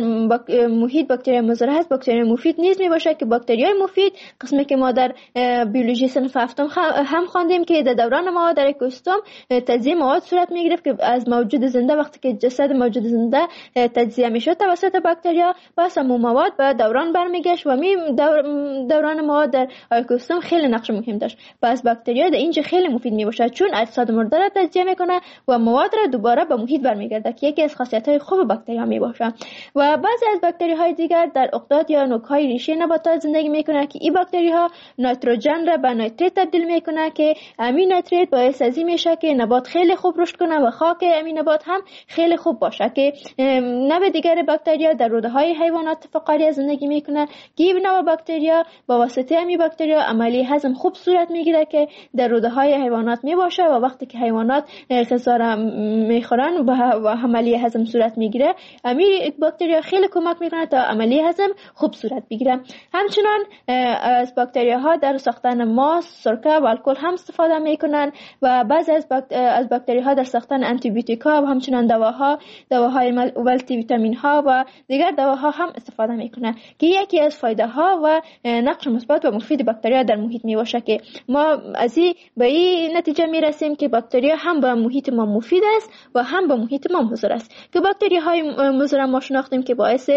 محیط باکتری مضر هست باکتری مفید نیز می باشه که باکتری های مفید قسمی که ما در بیولوژی صنف هفتم هم خواندیم که در دوران ما در اکوسیستم تجزیه مواد صورت می گرفت که از موجود زنده وقتی که جسد موجود زنده تجزیه می شد توسط باکتریا پس همون مواد به دوران برمیگشت و می دور دوران مواد در اکوسیستم خیلی نقش مهم داشت. پس باکتریا در اینجا خیلی مفید می باشه چون اجساد مرده را تجزیه میکنه و مواد را دوباره به محیط برمیگرده که یکی از خاصیت‌های خوب باکتری ها میباشه. و بعضی از باکتری های دیگر در اقداد یا نوک‌های ریشه نباتات زندگی میکنه که این باکتری ها نیتروژن را به نیتریت تبدیل میکنه که امین نیتریت باعث از این میشه که نبات خیلی خوب رشد کنه و خاک امین نبات هم خیلی خوب باشه که نوع دیگر باکتریا در روده‌های حیوانات فقاریه زندگی میکنه که این نوع باکتریا با واسطه امین باکتریا عملی هضم خوب صورت میگیره که در روده‌های حیوانات میباشه و وقتی که حیوانات غذا را میخورن و عملیه هضم صورت میگیره امیر باکتریا خیلی کمک میکنه تا عملیه هضم خوب صورت بگیره. همچنان از باکتریا ها در ساختن ماست، سرکه و الکل هم استفاده میکنن و بعضی از باکت... از باکتری ها در ساختن آنتی بیوتیکا و همچنان دواها دواهای مولتی ویتامین ها و دیگر دواها هم استفاده میکنن که یکی از فایده ها و نقش مثبت و مفید باکتریا در محیط میباشه که ما از این به این نتیجه میرسیم که باکتریا هم به محیط ما مفید است و هم به محیط ما مضر است که باکتری های مضر ما شناختیم که باعث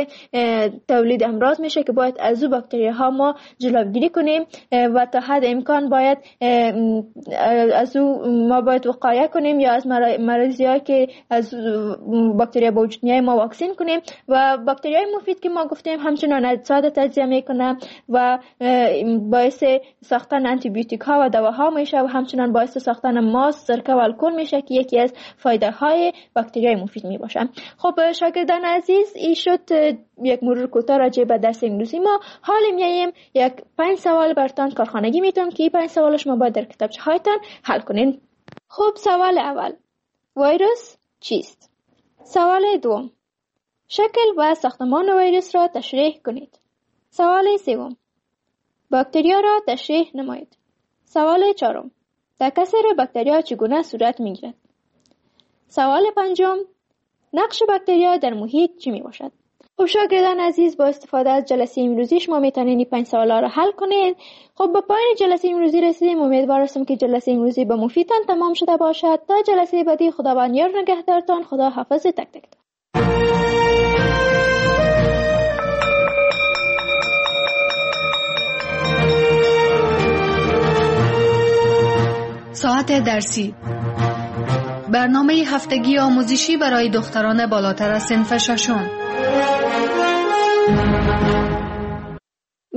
تولید امراض میشه که باید از او باکتری ها ما جلوگیری کنیم و تا حد امکان باید از او ما باید وقایه کنیم یا از مریضی هایی که از باکتری با وجود میاد ما واکسین کنیم. و باکتری های مفید که ما گفتیم همچنان اجساد تجزیه میکنه و باعث ساختن آنتی بیوتیک ها و دواها میشه و همچنان باعث ساختن ماست، سرکه و الکل میشه که یکی از فایده های باکتریای مفید می باشه. خب شاگردان عزیز این شد یک مرور کوتاه راجع به درس انگلیسی ما. حالا میایم یک پنج سوال براتون کارخانگی میتونم که این پنج سوالش ما باید در کتابچه هایتان حل کنین. خب سوال اول ویروس چیست؟ سوال دوم شکل و ساختمان ویروس را تشریح کنید. سوال سوم باکتریا را تشریح نمایید. سوال چهارم تکثر باکتریا چگونه صورت میگیرد؟ سوال پنجم نقش باکتریا در محیط چی می باشد؟ خب شاگردان عزیز با استفاده از جلسه امروزی شما میتونید این پنج سوالا رو حل کنید. خب با پایان جلسه امروزی رسیدیم. امیدوار هستم که جلسه امروزی به مفیدتان تمام شده باشد. تا جلسه بعدی خداوند یار نگهدارتان. خدا حافظ تک تک. ساعت درسی برنامه هفتگی آموزشی برای دختران بالاتر از صنف ششم.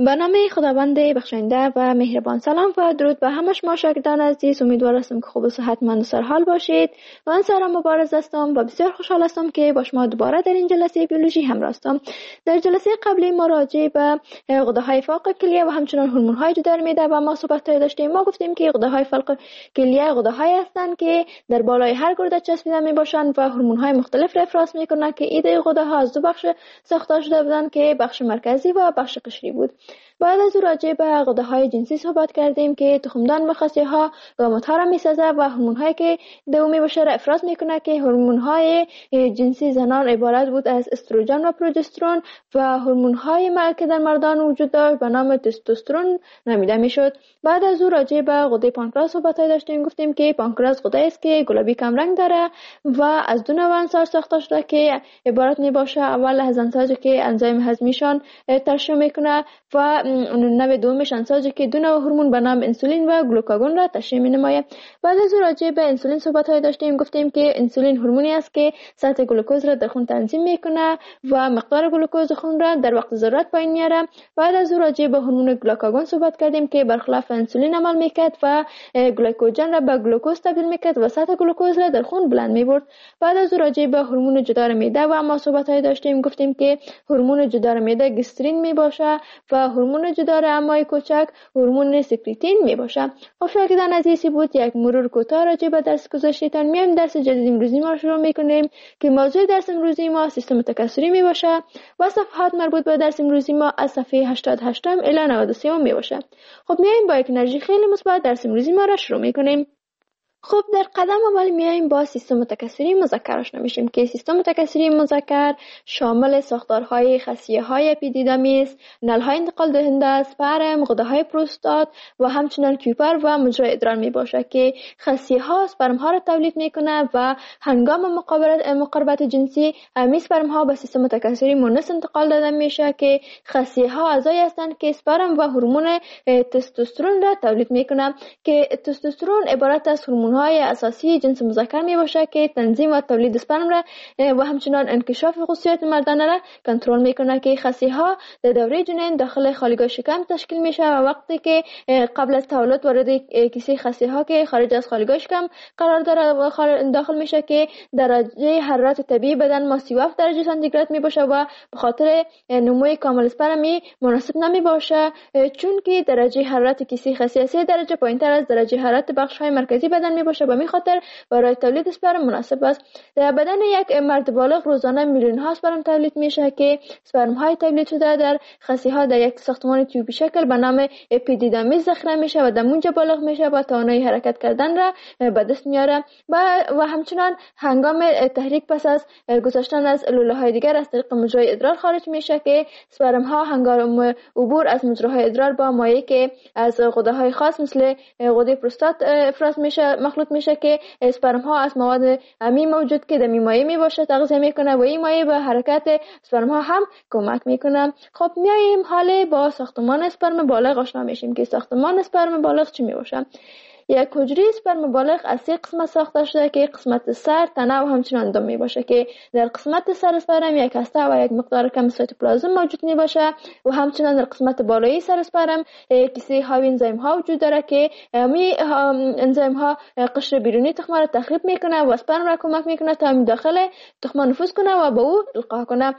به نام خداوند بخشنده و مهربان. سلام و درود به همه شما شاگردان عزیز. امیدوار هستم که خوب و صحتمند و سرحال باشید. من سارا مبارز هستم و بسیار خوشحال هستم که با شما دوباره در این جلسه بیولوژی همراه هستم. در جلسه قبلی ما راجع به غده‌های فوق کلیه و همچنین هورمون‌های جدار معده و ما صحبت داشتیم. ما گفتیم که غده‌های فوق کلیه غده‌هایی هستند که در بالای هر گرده چسبیده میباشند و هورمون‌های مختلف را افراز میکنند که ایده غده‌ها از دو بخش ساخته شده بودند که بخش مرکزی و بخش قشری بود. بعد از او راجع به غده‌های جنسی صحبت کردیم که تخمدان به خصیه‌ها گامت‌ها را می‌سازد و هورمون‌هایی که دومی باشه را افراز می‌کند که هورمون‌های جنسی زنان عبارت بود از استروژن و پروژسترون و هورمون‌های که در مردان وجود داشت به نام تستوسترون نامیده می‌شد. بعد از او راجع به غده پانکراس صحبت داشتیم. گفتیم که پانکراس غده است که گلابی کم رنگ داره و از دو نوع انساج ساخته شده که عبارت می‌باشه اول از انساجی که انزیم هضمیشان ترشح می‌کنه و نوع دومش انساجی که دو نوع هورمون به نام انسولین و گلوکاگون را تشکیل می‌نماید. بعد از راجع به انسولین صحبت داشتیم. گفتیم که انسولین هورمونی است که سطح گلوکوز را در خون تنظیم می‌کنه و مقدار گلوکوز خون را در وقت ضرورت پایین میاره. بعد از راجع به هورمون گلوکاگون صحبت کردیم که برخلاف انسولین عمل می‌کرد و گلوکوژن را به گلوکوز تبدیل می‌کرد و سطح گلوکوز را در خون بلند می‌برد. بعد از راجع به هورمون جدار معده و ما صحبت داشتیم. گفتیم که هورمون جدار معده گسترین میباشه و هورمون جدار امعای کوچک هورمون سکریتین میباشه. خب شاگردان عزیزی بود یک مرور کوتاه راجع به درس گذشته‌تان. میایم درس جدید امروزی ما شروع میکنیم که موضوع درس امروزی ما سیستم تکثری میباشه و صفحات مربوط به درس امروزی ما از صفحه هشتاد و هشت الی نود و سه میباشه. خب میایم با یک انرژی خیلی مثبت درس امروزی ما را شروع میکنیم. خب در قدم اول میایم با سیستم تکثری مذکر آشنا میشیم که سیستم تکثری مذکر شامل ساختارهای خصیه‌های اپیدیدامیس، نل‌های انتقال دهنده، اسپرم، غده‌های پروستات و همچنین کیوپر و مجرای ادرار میباشد که خصیه‌ها اسپرم‌ها را تولید میکنه و هنگام مقاربت جنسی همین اسپرم‌ها به سیستم تکثری مونس انتقال داده میشه که خصیه‌ها اعضایی هستند که اسپرم و هورمون تستوسترون را تولید میکنه که تستوسترون عبارت از هورمون های اساسی جنس مذکر می باشه که تنظیم و تولید اسپرم را و همچنان انکشاف خصوصیات مردانه را کنترل میکنه که خصیه ها در دوره جنین داخل خالیگاه شکم تشکیل میشه و وقتی که قبل از تولد وارد کیسه خصیه ها که خارج از خالیگاه شکم قرار داره داخل میشه که درجه حرارت طبیعی بدن ما سی و هفت درجه سانتیگراد می باشه و به خاطر نموی کامل اسپرمی مناسب نمی باشه چون که درجه حرارت کیسه خصیه سه درجه پایینتر از درجه حرارت بخش های مرکزی بدن می باشه. به می خاطر برای تولید اسپرم مناسب است. در بدن یک مرد بالغ روزانه میلیون ها اسپرم تولید میشه که اسپرم های تولید شده در خصیه ها در یک ساختمان تیوبی شکل به نام اپیدیدامیس ذخیره میشه و در اونجا بالغ میشه و توانایی حرکت کردن را به دست میاره و و همچنان هنگام تحریک پس از گذشتن از لوله های دیگر از طریق مجرای ادرار خارج میشه که اسپرم ها هنگام عبور از مجراهای ادرار با مایعی که از غده های خاص مثل غده پروستات افراز میشه مخلوط میشه که اسپرم ها از مواد امی موجود که در مایع می باشه تغذیه میکنه و این مایع به حرکت اسپرم ها هم کمک میکنه. خب میایم حالا با ساختمان اسپرم بالغ آشنا میشیم که ساختمان اسپرم بالغ چی میباشه. یک حجره اسپرم بالغ از سه قسمت ساخته شده که قسمت سر، تنه و همچنان دم می باشه که در قسمت سر اسپرم یک هسته و یک مقدار کم سایتوپلازم موجود می باشه و همچنان در قسمت بالایی سر اسپرم کیسه های انزیم ها وجود داره که می انزیم ها قشر بیرونی تخم را تخریب میکنه و اسپرم را کمک میکنه تا داخل تخم نفوذ کنه و به او القا کنه.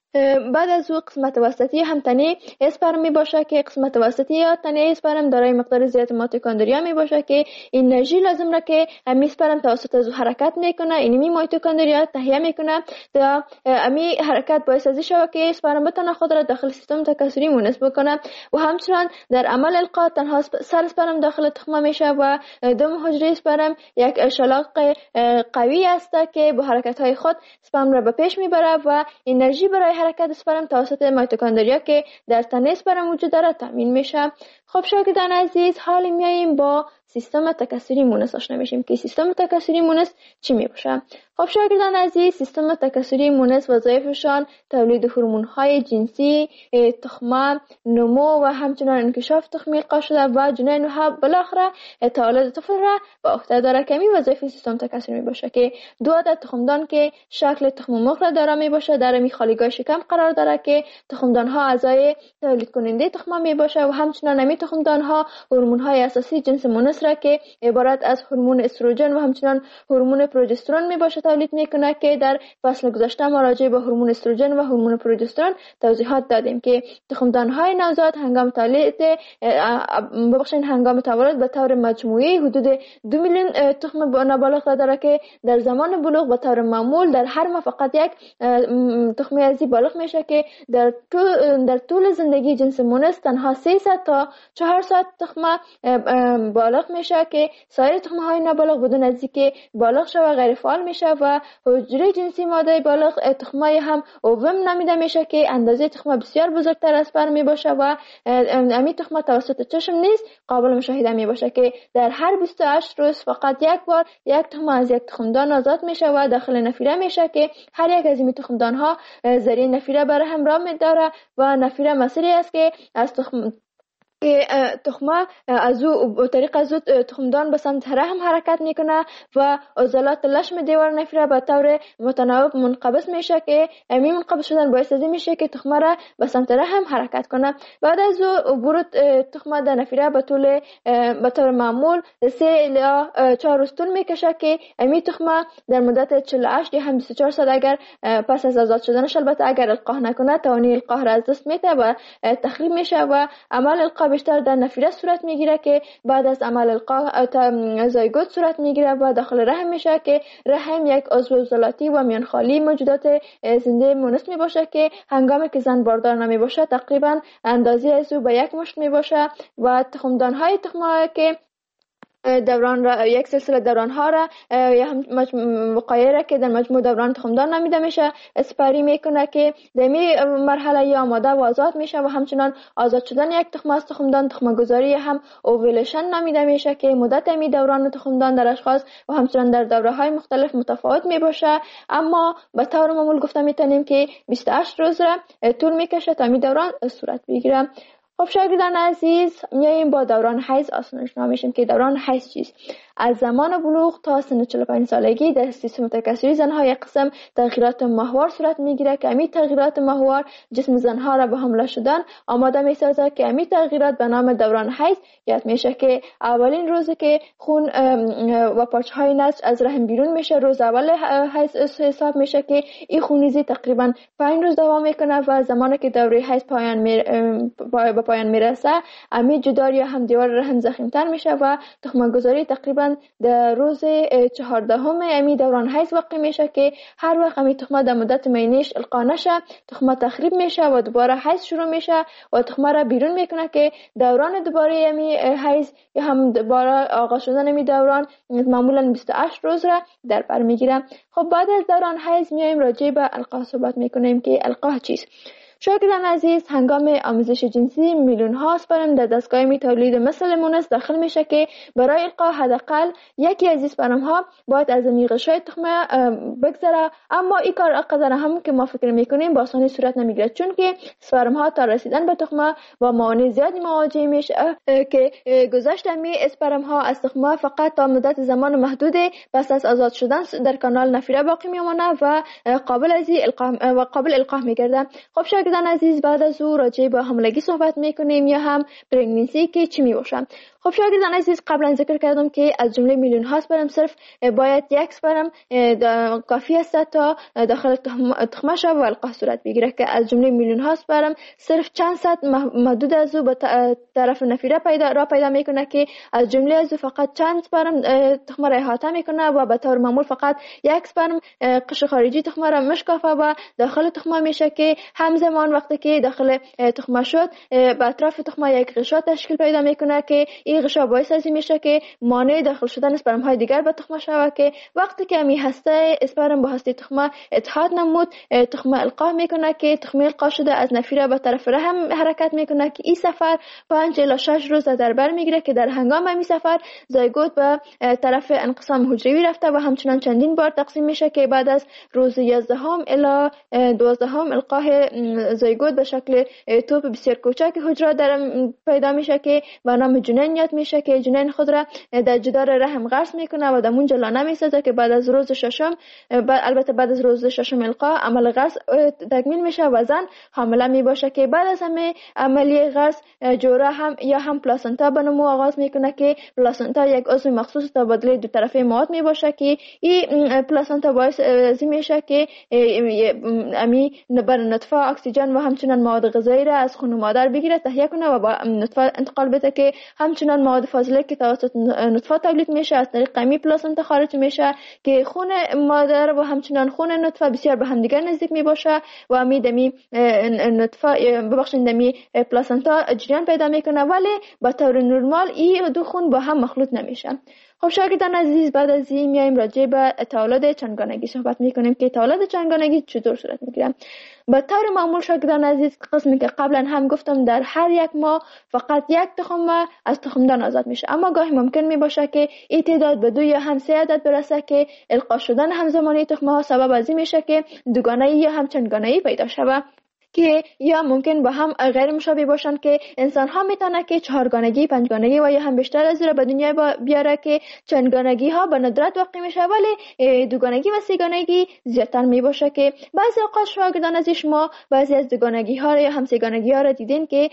بعد از او قسمت وسطی هم تنه اسپرم می باشه که قسمت وسطی یا تنه اسپرم دارای مقدار زیاد میتوکندریا می باشه که انرژی لازم را که امی اسپرم توسط از حرکت میکنه اینمی میتوکندریا تهیه میکنه تا امی حرکت باعث از شوه که اسپرم بتونه خود را داخل سیستم تکثری مونس بکنه و همچنان در عمل القا تنها سر اسپرم داخل تخمه میشه و دم حجره اسپرم یک شلاق قوی است که با حرکت های خود اسپرم را به پیش میبره و انرژی برای حرکت اسپرم توسط میتوکندریا که در تنه اسپرم وجود داره تامین میشه. خب شاگردان عزیز حالا میاییم با سیستم تکثری مونس آشنا میشیم که سیستم تکثری مونس چی می باشه. خب شاگردان عزیز، سیستم تکثری مونس وظایفشان تولید هورمون‌های جنسی، تخمه، نمو و همچنین انکشاف تخمی القا شده و جنین و بالاخره تولید طفل را به عهده داره که این وظایف سیستم تکثری می باشه که دو عدد تخمدان که شکل تخم مرغ را داره می باشه در می خالیگاه شکم قرار داره که تخمدان ها اعضای تولید کننده تخمه می باشه و همچنین می تخمدان ها هورمون های اساسی جنس مونس را که عبارت از هورمون استروژن و همچنین هورمون پروژسترون می باشه تولید میکنه که در فصل گذشته ما راجع به هورمون استروژن و هورمون پروژسترون توضیحات دادیم که تخمدان های نوزاد هنگام تولید ببخشید هنگام تولد به طور مجموعی حدود دو میلیون تخم نابالغ داره که در زمان بلوغ به طور معمول در هر ماه فقط یک تخمی ازی بالغ میشه که در طول در طول زندگی جنس مونس تنها سیصد تا چهارصد تخم بالغ میشه که سایر تخم های نابالغ بدون از اینکه بالغ شوه غیر فعال میشه و حجره جنسی ماده بالغ تخمای هم اووم نامیده میشه که اندازه تخم بسیار بزرگتر از پر می باشه و امی تخم توسط چشم نیز قابل مشاهده می باشه که در هر بیست و هشت روز فقط یک بار یک تخم از یک تخمدان آزاد میشه و داخل نفیره میشه که هر یک از این تخمدان ها ذریع نفیره برای همراه میداره و نفیره مسیری است که از تخم که تخمه از او به طریق از او تخمدان به سمت رحم حرکت میکنه و عضلات لشم دیوار نفیره به طور متناوب منقبض میشه که همین منقبض شدن باعث از این میشه که تخمه را به سمت رحم حرکت کنه. بعد از او ورود تخمه در نفیره به طول به طور معمول سه الی چهار روز طول میکشه که همین تخمه در مدت چهل و هشت یا هم بیست و چهار ساعت اگر پس از آزاد شدنش البته اگر القاح نکنه توانایی القاح را از دست میده و تخریب میشه و عمل القاح بیشتر در نفیره صورت میگیره که بعد از عمل القاح زایگوت صورت میگیره و داخل رحم میشه که رحم یک عضو عضلاتی و میانخالی موجودات زنده مونس میباشه که هنگامی که زن باردار نمیباشه تقریبا اندازه از او به یک مشت میباشه و تخمدان های تخمه که دوران را یک سلسله دوران ها را یا هم وقایع که در مجموع دوران تخمدان نامیده میشه اسپری میکنه که در این مرحله یا آماده و آزاد میشه و همچنان آزاد شدن یک تخم از تخمدان تخم گذاری هم اوویلیشن نامیده میشه که مدت می دوران تخمدان در اشخاص و همچنان در دوره های مختلف متفاوت می باشه، اما به طور معمول گفته میتونیم که بیست و هشت روز را طول میکشه تا می دوران صورت بگیره. خب شاگردان عزیز، میاییم با دوران حیض آشنا میشیم که دوران حیض چیست. از زمان بلوغ تا سن چهل و پنج سالگی در سیستم تکثری زنها یک قسم تغییرات ماهوار صورت میگیره که همین تغییرات ماهوار جسم زنها را به حمله شدن آماده میسازه که همین تغییرات به نام دوران حیض یاد میشه که اولین روزی که خون و پارچه های نسج از رحم بیرون میشه روز اول حیض حساب میشه که این خونریزی تقریبا پنج روز دوام میکنه و زمانی که دوره حیض پایان می به پایان میرسه امی جدار یا هم دیوار رحم ضخیم‌تر میشه و تخم گذاری تقریبا در روز چهاردهم امی دوران حیض واقع میشه که هر وقت امی تخمه در مدت مینیش القا نشه تخمه تخریب میشه و دوباره حیض شروع میشه و تخمه را بیرون میکنه که دوران دوباره امی حیض یا هم دوباره آغاز شدن امی دوران معمولا بیست و هشت روز را در بر میگیره. خب بعد از دوران حیض میایم راجع به القاح صحبت میکنیم که القاح چیست. شاگردان عزیز، هنگام آموزش جنسی میلیون ها اسپرم در دستگاه می تولید مثل مونس داخل میشه که برای القاء حداقل یکی از اسپرم ها باید از غشای تخمه بگذره، اما این کار اقدر هم که ما فکر میکنیم با آسانی صورت نمیگیره، چون که اسپرم ها تا رسیدن به تخمه با موانع زیادی مواجه میشه که گذشت می اسپرم ها از تخمه فقط تا مدت زمان محدود پس از آزاد شدن در کانال نفیره باقی میمونه و قابل از القاح و قابل القاح میگرده. خب شاگردان عزیز، بعد از او راجع به حاملگی صحبت میکنیم یا هم پرگننسی که چی می باشه. خب شاگردان عزیز، قبلا ذکر کردم که از جمله میلیون ها اسپرم صرف باید یک اسپرم کافی است تا داخل تخمه شود و القاح صورت بگیره که از جمله میلیون ها اسپرم صرف چند صد محدود از او به طرف نفیره پیدا را پیدا میکنه که از جمله از او فقط چند اسپرم تخمه را احاطه میکنه و به طور معمول فقط یک اسپرم قشر خارجی تخمه را میشکافه و داخل تخمه میشه که همزمان زمان وقتی که داخل تخمه شد به اطراف تخمه یک غشا تشکیل پیدا میکنه که این غشا باعث از این میشه که مانع داخل شدن اسپرم های دیگر به تخمه شود که وقتی که می هسته اسپرم با هسته تخمه اتحاد نمود، تخمه القا میکنه که تخمه القا شده از نفیره به طرف رحم حرکت میکنه که این سفر پنج الی شش روز در بر میگیره که در هنگام این سفر زایگوت به طرف انقسام حجروی رفته و همچنان چندین بار تقسیم میشه که بعد از روز یازدهم الی دوازدهم القاه زایگوت به شکل توپ بسیار کوچک حجره در پیدا میشه که به نام جنین یاد میشه که جنین خود را در جدار رحم غرس میکنه و در اونجا لانه میسازه که بعد از روز ششم البته بعد از روز ششم القا عمل غرس تکمیل میشه و زن حامله میباشه که بعد از همه عملیه غرس جوره هم یا هم پلاسنتا به نمو آغاز میکنه که پلاسنتا یک عضو مخصوص تبادله دو طرفه مواد میباشه که این پلاسنتا باعث میشه که امی بر نطفه اکسیژن و همچنان مواد غذایی را از خون مادر بگیره تهیه کنه و با نطفه انتقال بده که همچنان مواد فاضله که توسط نطفه تولید میشه از طریق امی پلاسنتا خارج میشه که خون مادر و همچنان خون نطفه بسیار به هم دیگر نزدیک میباشه و امی دمی نطفه ببخشید دمی پلاسنتا جریان پیدا میکنه ولی به طور نرمال این دو خون با هم مخلوط نمیشه. خب شاگردان عزیز، بعد از این میایم راجع به تولد چندگانگی صحبت میکنیم که تولد چندگانگی چطور صورت میگیره. به طور معمول شاگردان عزیز قسمی که قبلا هم گفتم در هر یک ماه فقط یک تخم از تخمدان آزاد میشه، اما گاهی ممکن میباشه که این تعداد به دو یا هم سه عدد برسه که القا شدن همزمانی تخمه ها سبب از این میشه که دوگانه‌ای یا هم چندگانه‌ای پیدا شود که یا ممکن با هم غیر مشابه باشن که انسان ها میتونه که چهارگانگی، پنجگانگی و یا هم بیشتر از این به دنیا بیاره که چندگانگی ها به ندرت واقع میشه ولی دوگانگی و سیگانگی زیادتر میباشه که بعضی اوقات شاگردان از شما بعضی از دوگانگی ها یا هم سیگانگی ها را دیدین که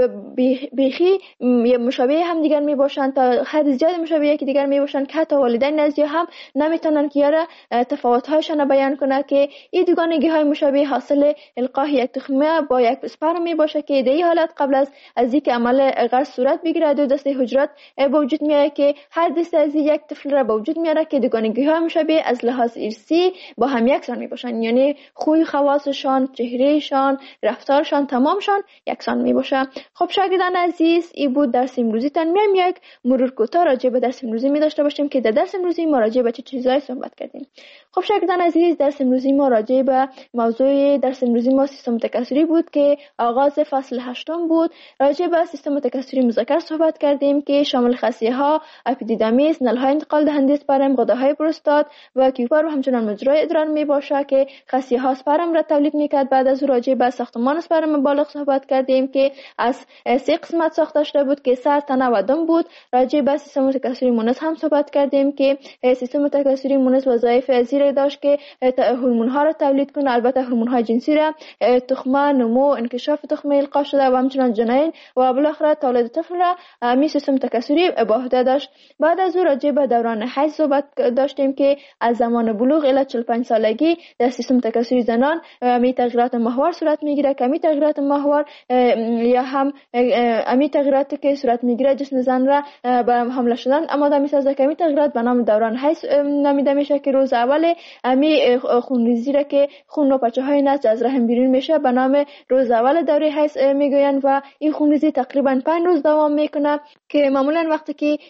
بیخی مشابه هم دیگر میباشن تا حد زیاد مشابه یکی دیگر میباشن که حتی والدین نزدیک هم نمیتونن که یاره تفاوت هایشان بیان کنه که این دوگانگی های مشابه حاصل القاح یک تخمه با یک اسپرم می باشه که در این حالت قبل از از اینکه عمل غرس صورت بگیره دو دسته حجرات به وجود میاد که هر دسته از یک طفل را به وجود میاره که دوگانگی ها مشابه از لحاظ ارثی با هم یکسان می باشن، یعنی خوی خواصشان، چهرهشان، رفتارشان تمامشان یکسان می باشه. خب شاگردان عزیز، این بود درس امروزی تان. میایم یک مرور کوتاه راجع به درس امروزی می داشته باشیم که در درس امروزی ما راجع به چه چیزایی صحبت کردیم. خب شاگردان عزیز، درس امروزی ما راجع به موضوع درس امروزی ما سیستم تکثری بود که آغاز فصل هشتم بود. راجع به سیستم تکثری مذکر صحبت کردیم که شامل خصیه ها، اپیدیدامیس، نلهای انتقال دهنده اسپرم، غده‌های پروستات و کیوپر و همچنان مجرای ادرار می باشه که خصیه ها اسپرم را تولید میکرد. بعد از راجع به ساختمان اسپرم بالغ صحبت کردیم که از سه قسمت ساخته شده بود که سر، تنه و دم بود. راجع به سیستم تکثری مونس هم صحبت کردیم که سیستم تکثری مونس وظایف زیر داشت که هورمون ها را تولید کنه، البته هورمون های جنسی را، تخمه، نمو، انکشاف تخمه القا شده و همچنان جنین و بالاخره تولد طفل را می سیستم تکثری به عهده داشت. بعد از او راجع به دوران حیض صحبت داشتیم که از زمان بلوغ الی چهل و پنج سالگی در سیستم تکثری زنان می تغییرات ماهوار صورت میگیره که می تغییرات ماهوار یا هم امی تغییراتی که صورت میگیره جسم زن را به حمله شدن آماده میسازه که می تغییرات به نام دوران حیض نامیده میشه که روز اول امی خونریزی را که خون و پچه های نسج از رحم بیرون میشه به نام روز اول دوره حیض میگوین و این خونریزی تقریبا پنج روز دوام میکنه که معمولا وقتی که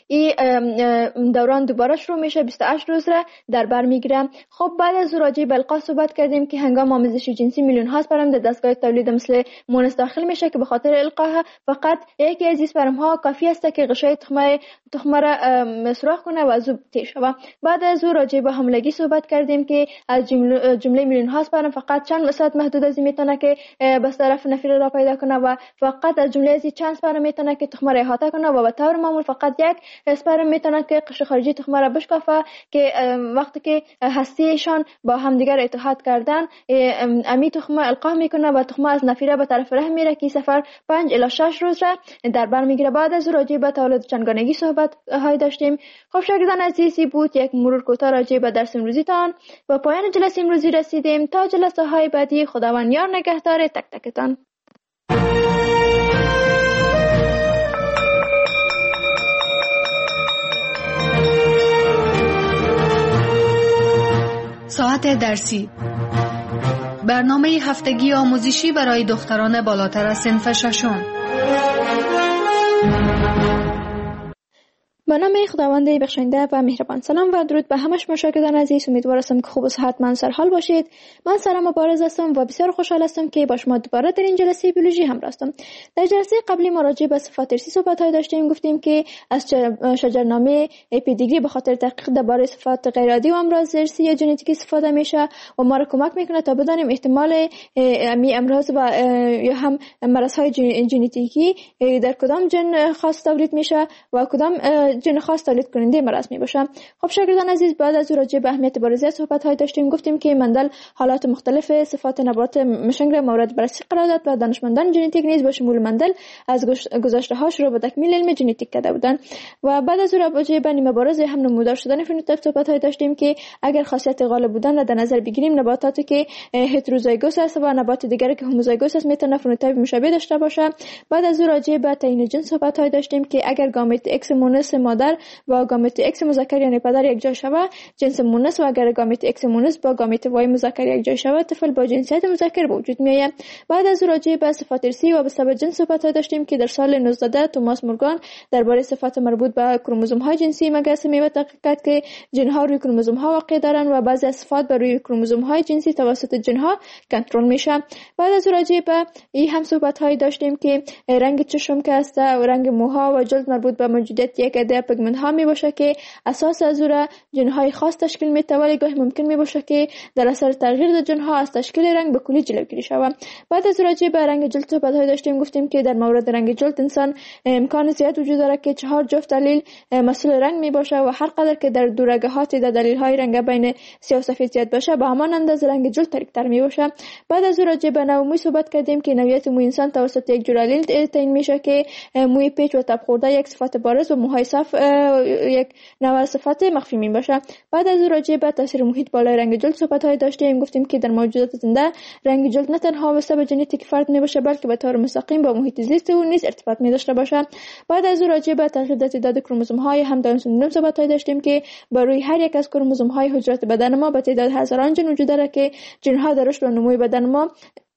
این دوران دوباره شروع میشه بیست و هشت روز را در بر میگیره. خب بعد از راجع به القاح صحبت کردیم که هنگام آمیزش جنسی میلیون ها اسپرم در دستگاه تولید مثل مونس داخل میشه که به خاطر القاح فقط یکی از اسپرم ها کافی است که غشای تخمه تخمه را سوراخ کنه و زوب تیر شود. بعد از راجع به حاملگی صحبت کردیم که از جمله, جمله میلیون ها اسپرم فقط چند صد محدود از میتونه که بس طرف نفیر را پیدا کنه و فقط از جمله از چند اسپرم میتونه که تخمه را احاطه کنه و به طور معمول فقط یک اسپرم میتونه که قشر خارجی تخمه را بشکافه که وقتی که هستیشان با همدیگر اتحاد کردن امی تخمه القاح میکنه و تخمه از نفیره به طرف رحم میره که سفر پنج الی شش روز را در بر میگیره. بعد از راجع به تولد چندگانگی صحبت های داشتیم. خب شاگردان عزیزی بود یک مرور کوتاه راجع به درس امروزی تان و پایان جلسه امروزی رسیدیم. تا جلسه های بعدی خداوند یار نگهدار تک تکتان. ساعت درسی برنامه هفتگی آموزشی برای دختران بالاتر از صنف ششم. به نام خداوند بخشنده و مهربان. سلام و درود به همه شما شاگردان عزیز. امیدوارم که خوب و صحتمند سرحال باشید. من سارا مبارز هستم و بسیار خوشحال هستم که با شما دوباره در این جلسه بیولوژی همراه هستم. در جلسه قبلی ما راجع به صفات ارثی صحبت‌های داشتیم. گفتیم که از شجرنامه پیدیگری به خاطر تحقیق درباره صفات غیر عادی و امراض ارثی یا ژنتیکی استفاده میشه و ما را کمک میکنه تا بدانیم احتمال امی امراض و یا هم مرض‌های ژنتیکی در کدام ژن خاص تولید میشه و کدام ژن خاص تولید کننده مرض می باشه. خب شاگردان عزیز، بعد از راجع به اهمیت بارزیت صحبت های داشتیم. گفتیم که مندل حالات مختلف صفات نبات مشنگ را مورد بررسی قرار داد و دانشمندان ژنتیک نیز با شمول مندل از گذشته هاش رو به تکمیل علم ژنتیک کرده بودند و بعد از راجع به نیمه بارز هم نمودار شدن فنوتیپ صحبت های داشتیم که اگر خاصیت غالب بودن را در نظر بگیریم، نباتاتی که هتروزایگوس است و نبات دیگری که هوموزایگوس است میتونه فنوتیپ مشابه داشته باشه. بعد از راجع به تعیین جنس صحبت های داشتیم که اگر گامت ایکس مونس مادر با گامت ایکس مذکر یعنی پدر یک جای شوه جنس مونس و اگر گامت ایکس مونس با گامت وای مذکر یک جای شوه طفل با جنسیت مذکر به وجود میآید. بعد از راجع به صفات ارثی و به سبب جنس صحبت داشتیم که در سال نوزده توماس مورگان درباره صفات مربوط به کروموزوم های جنسی مگس می تحقیق کرد که جن ها روی کروموزوم ها واقع دارند و بعضی از صفات بر روی کروموزوم های جنسی توسط جن ها کنترل میشه. بعد از راجع به این هم صحبت های داشتیم که رنگ چشم که است و رنگ موها و جلد مربوط به موجودیت یک عده پیگمنت ها می باشه که اساس از او را جن های خاص تشکیل می توانه. گاهی ممکن می باشه که در اثر تغییر در جن ها از تشکیل رنگ به کلی جلوگیری شود. بعد از راجع به رنگ جلد صحبت های داشتیم. گفتیم که در مورد رنگ جلد انسان امکان زیاد وجود داره که چهار جفت دلیل مسئول رنگ می باشه و هر قدر که در دورگهات در دلیل های رنگ بین سیاه و سفید زیاد باشه به همان اندازه رنگ جلد تاریک‌تر می باشه. بعد از راجع به نوع موی صحبت کردیم که نوعیت موی انسان توسط یک جور دلیل تعیین میشه که موی پیچ و تب خورده یک صفت بارز و موهای صاف یک نوع صفت مخفی می باشه. بعد از راجع به تاثیر محیط بالای رنگ جلد صحبت های داشتیم. گفتیم که در موجودات زنده رنگ جلد نه تنها به سبب ژنتیک فرد می باشه بلکه به طور مستقیم با محیط زیست او نیز ارتباط می داشته باشه. بعد از راجع به تغییر در تعداد کروموزوم های هم داون سندروم صحبت های داشتیم که بر روی هر یک از کروموزوم های حجرات بدن ما به تعداد هزاران ژن وجود داره که ژن ها در رشد و نمو بدن ما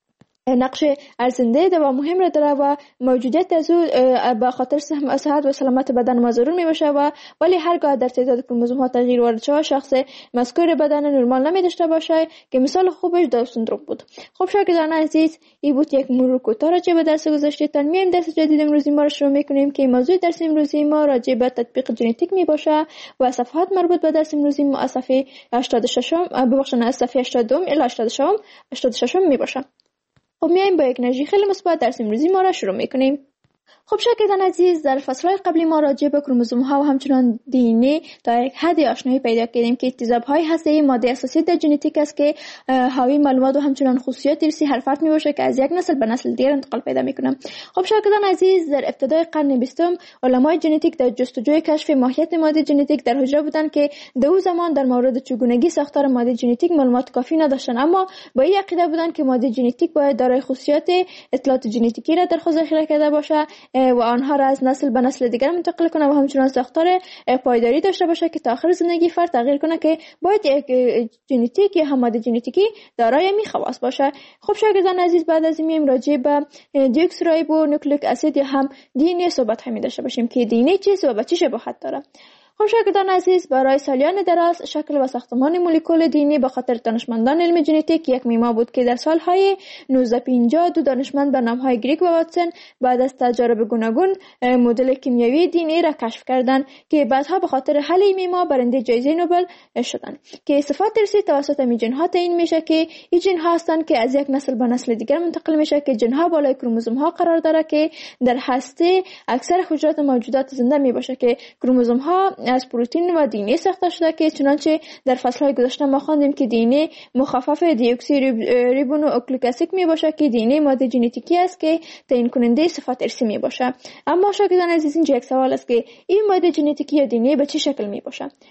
نقش ارزنده ده و مهم را داره و موجودیت از او به خاطر صحت و سلامت بدن ما ضرور می باشه و ولی هرگاه در تعداد کروموزوم ها تغییر وارد شود شخص مذکور بدن نرمال نمی داشته باشه که مثال خوبش داون سندروم بود. خب شاگردان عزیز، این بود یک مرور کوتاه راجع به درس گذشته. تا میایم درس جدید امروزی ما را شروع میکنیم که موضوع درس امروزی ما راجع به تطبیق ژنتیک می باشه و صفحات مربوط به درس امروزی ما از صفحه هشتاد و شش ببخشید از صفحه هشتاد و دو الی هشتاد و شش می باشه. خب میایم با یک انرژی خیلی مثبت درس امروزی ما را شروع میکنیم. خب شاگردان عزیز، در فصل‌های قبلی ما راجع به کروموزوم ها و همچنان دی ان ای تا یک حدی آشنایی پیدا کردیم که اتصاب های هسته‌ای ماده اساسی در ژنتیک است که حاوی معلومات و همچنان خصوصیات ارثی هر فرد میباشه که از یک نسل به نسل دیگر انتقال پیدا میکنه. خب شاگردان عزیز، در ابتدای قرن بیستم علمای ژنتیک در جستجوی کشف ماهیت ماده ژنتیک در حجره بودند که در اون زمان در مورد چگونگی ساختار ماده ژنتیک معلومات کافی نداشتند، اما با این عقیده بودند که ماده ژنتیک باید دارای خصوصیات اطلاعات ژنتیکی را در خود ذخیره کرده باشه و آنها را از نسل به نسل دیگر منتقل کنه و همچنان ساختار پایداری داشته باشه که تا آخر زندگی فرد تغییر کنه که باید یک ژنتیک یا ماده ژنتیکی دارای می خواص باشه. خب شاگردان عزیز، بعد از این میایم راجع به دیوکسیرایبو نوکلیک اسید یا هم دی ان ای صحبت همی داشته باشیم که دی ان ای چیست و به چی شباهت داره. خب شاگردان عزیز، برای سالیان دراز شکل و ساختمان مولکول دی ان ای به خاطر دانشمندان علم ژنتیک یک معما بود که در سالهای نوزده پنجاه دو دانشمند به نامهای گریگ و واتسون بعد از تجارب گوناگون مدل کیمیایی دی ان ای را کشف کردند که بعدها به خاطر حل این معما برنده جایزه نوبل شدند که صفات ارثی توسط می ژن ها تعیین میشه که این ژن ها هستند که از یک نسل به نسل دیگر منتقل میشه که ژن ها بالای کروموزوم ها قرار داره که در هسته اکثر حجرات موجودات زنده می باشه که کروموزوم ها از پروتئین و دی ان ای ساخته شده که چنانچه در فصل‌های گذشته ما خواندیم که دی ان ای مخفف دیوکسی ریبونوکلیک اسید می باشه که دی ان ای ماده ژنتیکی است که تعیین کننده صفات ارثی می باشه. اما شاگردان عزیز، اینجا یک سوال است که این ماده ژنتیکی یا دی ان ای به چه شکل می باشه؟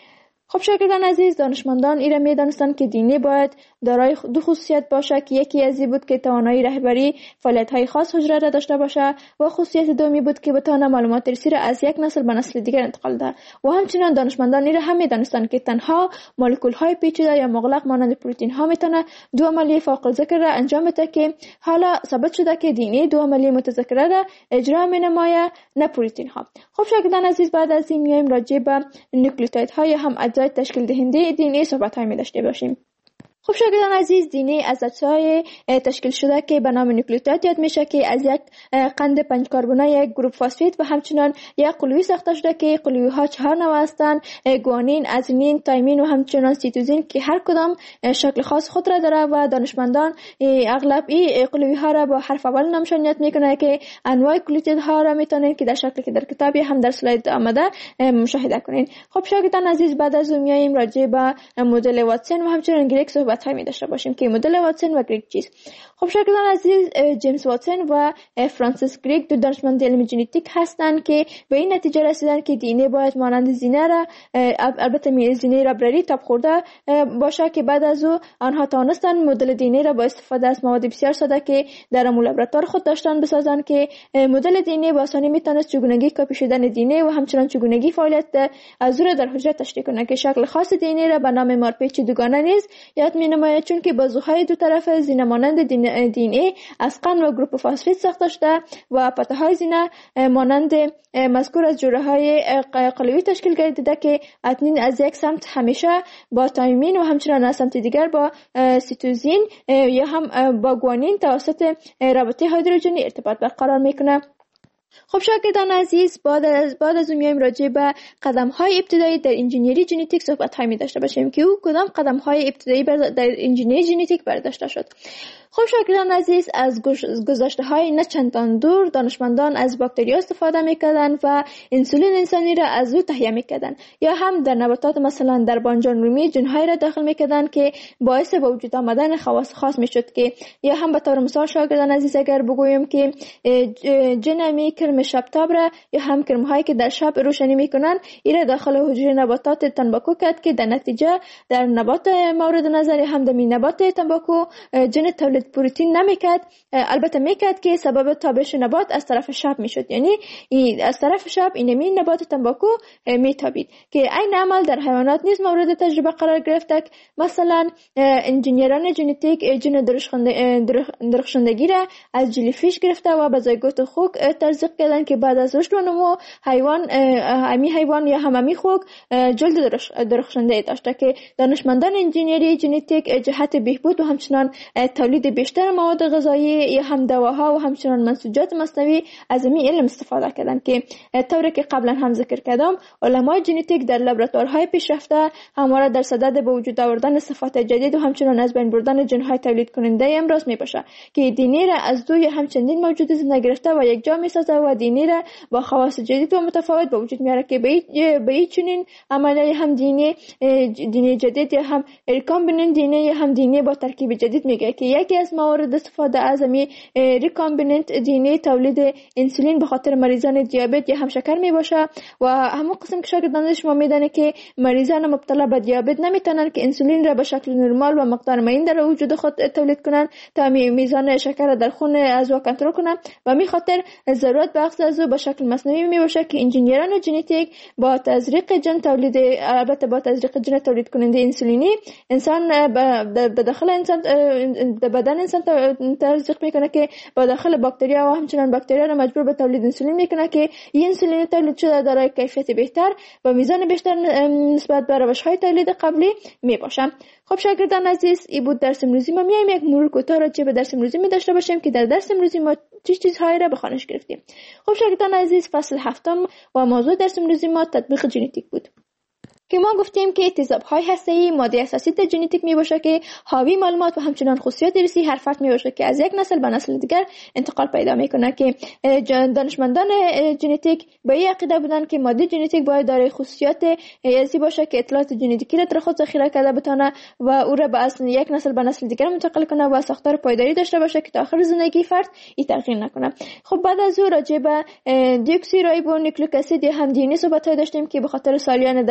خب شاگردان عزیز، دانشمندان ایره می دانستند که دی ان ای باید دارای دو خصوصیت باشه که یکی از این بود که توانایی رهبری فعالیت‌های خاص حجره را داشته باشه و خصوصیت دومی بود که بتونه معلومات ارسی را از یک نسل به نسل دیگر انتقال ده. و همچنین دانشمندان ایره هم می دانستند که تنها مولکول‌های پیچیده یا مغلق مانند پروتئین‌ها میتونه دو عملیه فوق الذکر را انجام بده که حالا ثابت شده که دی ان ای دو عملیه متذکره را اجرا می‌نماید، نه پروتئین‌ها. خب شاگردان عزیز، بعد از این میایم راجع به نوکلئوتیدها یا هم اجزای تشکیل دهنده دی ان ای صحبت‌های می داشته باشیم. خب شاگردان عزیز، دی ان ای از اجزای تشکیل شده که به نام نوکلئوتید یاد میشه که از یک قند پنج کربنی، یک گروپ فسفید و همچنین یک قلوی ساخته شده که قلوی‌ها چهار نوع هستند: گوانین، ازونین، تایمین و همچنین سیتوزین که هر کدام شکل خاص خود را داره و دانشمندان اغلب این قلوی‌ها را با حرف اول نامشانیت میکنه که انواع نوکلئوتیدها را میتونین که در شکلی که در کتاب هم در اسلاید آمده مشاهده کنین. خب شاگردان عزیز، بعد از اون میایم راجع به مدل واتسون و همچنین گریگ صحبت های می داشته باشیم که مدل واتسون و گریگ چیست. خب شاگردان عزیز، جیمز واتسون و فرانسیس گریگ دو دانشمند علم ژنتیک هستند که به این نتیجه رسیدن که دی ان ای باید مانند زینه را، البته می زینه ربرری تاب خورده باشه، که بعد از او آنها توانستند مدل دی ان ای را با استفاده از مواد بسیار ساده که در لابراتوار خود داشتن بسازند که مدل دی ان ای با آسانی میتونست چگونگی کپی شدن دی ان ای و همچنین چگونگی فعالیت از او را در حجره تشریح کنه که شکل خاص دی ان ای را به نام مارپیچ دوگانه نیز یاد می‌نماید، چون که بازوهای دو طرف زینه مانند دی ان ای از قند و گروپ فسفید ساخته شده و پته‌های زینه مانند مذکور از جوړه‌های قلوی تشکیل گردیده که اتنین از یک سمت همیشه با تایمین و همچنین از سمت دیگر با سیتوزین یا هم با گوانین توسط رابطه هیدروژنی ارتباط برقرار میکنه. خب شاگردان عزیز، بعد از بعد از اون میایم راجع به قدم‌های ابتدایی در انجینیری ژنتیک صحبت‌های می داشته باشیم که او کدام قدم‌های ابتدایی در انجینیری ژنتیک برداشته شد. خب شاگردان عزیز، از گذشته‌های نه چندان دور دانشمندان از باکتریا استفاده می‌کردند و انسولین انسانی را از او تهیه می‌کردند، یا هم در نباتات مثلا در بانجان رومی جن‌های را داخل می‌کردند که باعث به وجود آمدن خواص خاص می‌شد، که یا هم به طور مثال شاگردان عزیز اگر بگویم که جن می کرم شبتاب را یا هم کرم‌هایی که در شب روشنی می‌کنند این داخل حجره نباتات تنباکو کرد که در نتیجه در نبات مورد نظر هم در نبات تنباکو جن تولید پروتئین نمیکرد، البته میکرد که سبب تابش نبات از طرف شب میشد، یعنی از طرف شب اینمی نبات تنباکو میتابید که این عمل در حیوانات نیز مورد تجربه قرار گرفته. مثلا انجینیران ژنتیک جن درخشندگی را از جلیفیش گرفته و به زایگوت خوک تزریق کردند که بعد از رشد و نمو حیوان امی حیوان یا هم امی خوک جلد درخشنده داشته که دانشمندان انجینیری ژنتیک جهت بهبود و همچنان تولید بیشتر مواد غذایی یا هم دواها و همچنان منسوجات مصنوعی از این علم استفاده کردند که طوری که قبلا هم ذکر کردم علمای ژنتیک در لابراتوارهای پیشرفته همواره در صدد به وجود آوردن صفات جدید و همچنان از بین بردن ژن‌های تولید کننده امراض میباشه که دی ان ای را از دو یا هم چندین موجود زنده گرفته و یک جا میسازه و دی ان ای را با خواص جدید و متفاوت به وجود میاره که به این چنین عملیه هم دی ان ای دی ان ای جدید یا هم ریکامبیننت دی ان ای یا هم دی ان ای با ترکیب جدید میگه که یکی از موارد استفاده از می ریکامبیننت دی ان ای تولید انسولین به خاطر مریضان دیابت یا هم شکر می باشه و همون قسم که شاگردان شما میدونه که مریضان مبتلا به دیابت نمیتونن که انسولین را به شکل نرمال و مقدار معین در وجود خود تولید کنن تا میزان شکر در خون از او کنترل کنن و می خاطر ضرورت به اخذ از او به شکل مصنوعی می باشه که انجینیران ژنتیک با تزریق جن تولید البته با تزریق جن تولید کننده انسولینی انسان به داخل انسان در بدن انسان تزریق میکنه که با داخل باکتریا و همچنان باکتریا را مجبور به تولید انسولین میکنه که این انسولین تولید شده دارای کیفیت بهتر و میزان بیشتر نسبت به روش‌های تولید قبلی میباشه. خب شاگردان عزیز، این بود درس امروزی ما. میایم یک مرور کوتاه راجع به درس امروزی می داشته باشیم که در درس امروزی ما چه چیزهایی را به خوانش گرفتیم. خب شاگردان عزیز، فصل هفتم و موضوع درس امروزی ما تطبیق ژنتیک بود که ما گفتیم که تیزاب‌های هسته‌ای ماده اساسی در ژنتیک میباشه که حاوی معلومات و همچنان خصوصیات ارثی هر فرد میباشه که از یک نسل به نسل دیگر انتقال پیدا میکنه که دانشمندان ژنتیک به این عقیده بودن که ماده ژنتیک باید دارای خصوصیات ارثی باشه که اطلاعات ژنتیکی را در خود ذخیره کرده بتونه و او را به اصل یک نسل به نسل دیگر منتقل کنه و ساختار پایداری داشته باشه که تا آخر زندگی فرد این تغییر نکنه. خب بعد از اون راجع به دیوکسی رایبو نیوکلیک اسید یا هم دی ان ای صحبت داشتیم که به خاطر سالیان دراز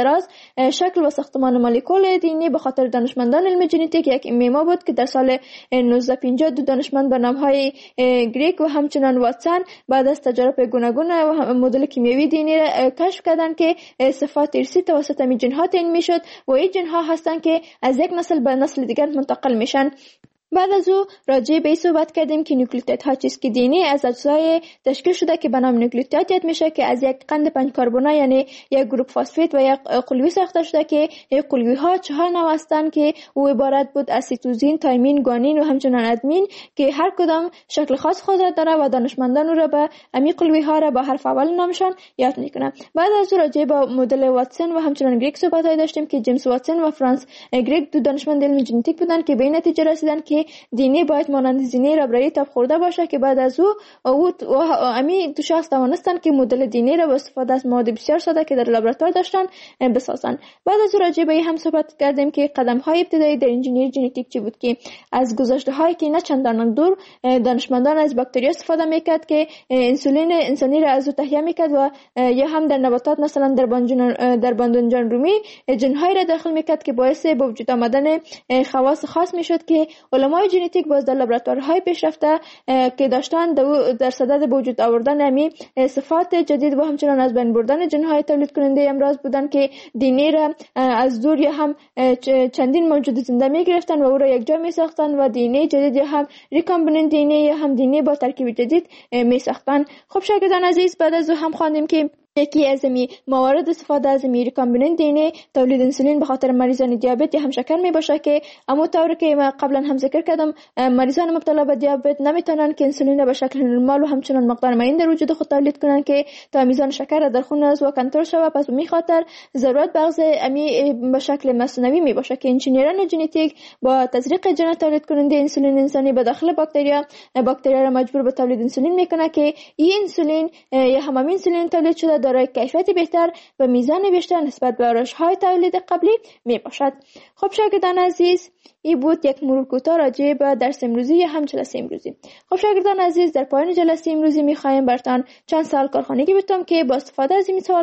شکل و ساختمان مولکول دی ان ای به خاطر دانشمندان علم ژنتیک یک ایما بود که در سال نوزده پنجاه دو دانشمند به نام‌های گریک و همچنان واتسون بعد از تجارب گوناگون و مدل کیمیایی دی ان ای را کشف کردند که صفات ارثی توسط می جن‌ها تعیین میشد و این جن‌ها هستند که از یک نسل به نسل دیگر منتقل میشن. بعد از او راجع به این صحبت کردیم که نوکلئوتیدها چیست که دی ان ای از اجزای تشکیل شده که به نام نوکلئوتید یاد میشه که از یک قند پنج کربنی یعنی یک گروپ فسفید و یک قلوی ساخته شده که این قلوی ها چهار نوع هستند که او عبارت بود از سیتوزین، تایمین، گوانین و همچنان ادمین که هر کدام شکل خاص خود را داره و دانشمندان او را به امی قلوی ها را با حرف اول نامشان یاد میکنن. بعد از او راجع به مدل واتسون و همچنان گریک صحبت داشتیم که جیمز واتسون و فرانس گریک دو دانشمند علم ژنتیک بودند که به این نتیجه رسیدند که دی ان ای باید مانند زینه ربرایی تاب خورده باشه که بعد از او او امی دو شخص توانستن که مدل دی ان ای را با استفاده از مواد بسیار ساده که در لابراتوار داشتن بسازن. بعد از او راجع به هم صحبت کردیم که قدم های ابتدایی در انجینیری ژنتیک چی بود که از گذشته هایی که نه چندان دور دانشمندان از باکتری استفاده میکرد که انسولین انسانی را از او تهیه میکرد و یا هم در نباتات مثلا در بانجان در باندونجان رومی جن‌های را داخل میکرد که باعث به وجود آمدن خواص خاص میشد که علمای ژنتیک باز در لابراتوارهای پیشرفته که داشتن در صدد وجود آوردن امی صفات جدید و همچنان از بین بردن جن‌های تولید کننده امراض بودن که دی ان ای را از دور یا هم چندین موجود زنده میگرفتن و او را یک جا میساختن و دی ان ای جدید یا هم ریکامبیننت دی ان ای یا هم دی ان ای با ترکیب جدید میساختن. خب شاگردان عزیز، بعد از او هم خواندیم که یکی از می موارد استفاده از می ریکامبیننت دی ان ای تولید انسولین به خاطر مریضان دیابت یا هم شکر می باشه که اما طوری که ما قبلا هم ذکر کردم مریضان مبتلا به دیابت نمیتونن که انسولین را به شکل نرمال و همچنان مقدار معین در وجود خود تولید کنن که تا میزان شکر را در خون از و کنترل شود. پس به می خاطر ضرورت بغض امی به شکل مصنوعی می باشه که انجینیران ژنتیک با تزریق ژن تولید کننده انسولین انسانی به داخل باکتریا باکتریا را مجبور به تولید انسولین میکنه که این انسولین یا هم انسولین تولید شده دارای کیفیت بهتر و میزان بیشتر نسبت به روش‌های تولید قبلی می باشد. خب شاگردان عزیز، این بود یک مرور کوتاه راجع به درس امروزی یا هم جلسه امروزی. خب شاگردان عزیز، در پایان جلسه امروزی می‌خوایم براتون چند سوال کارخانگی بتونم که با استفاده از این سوال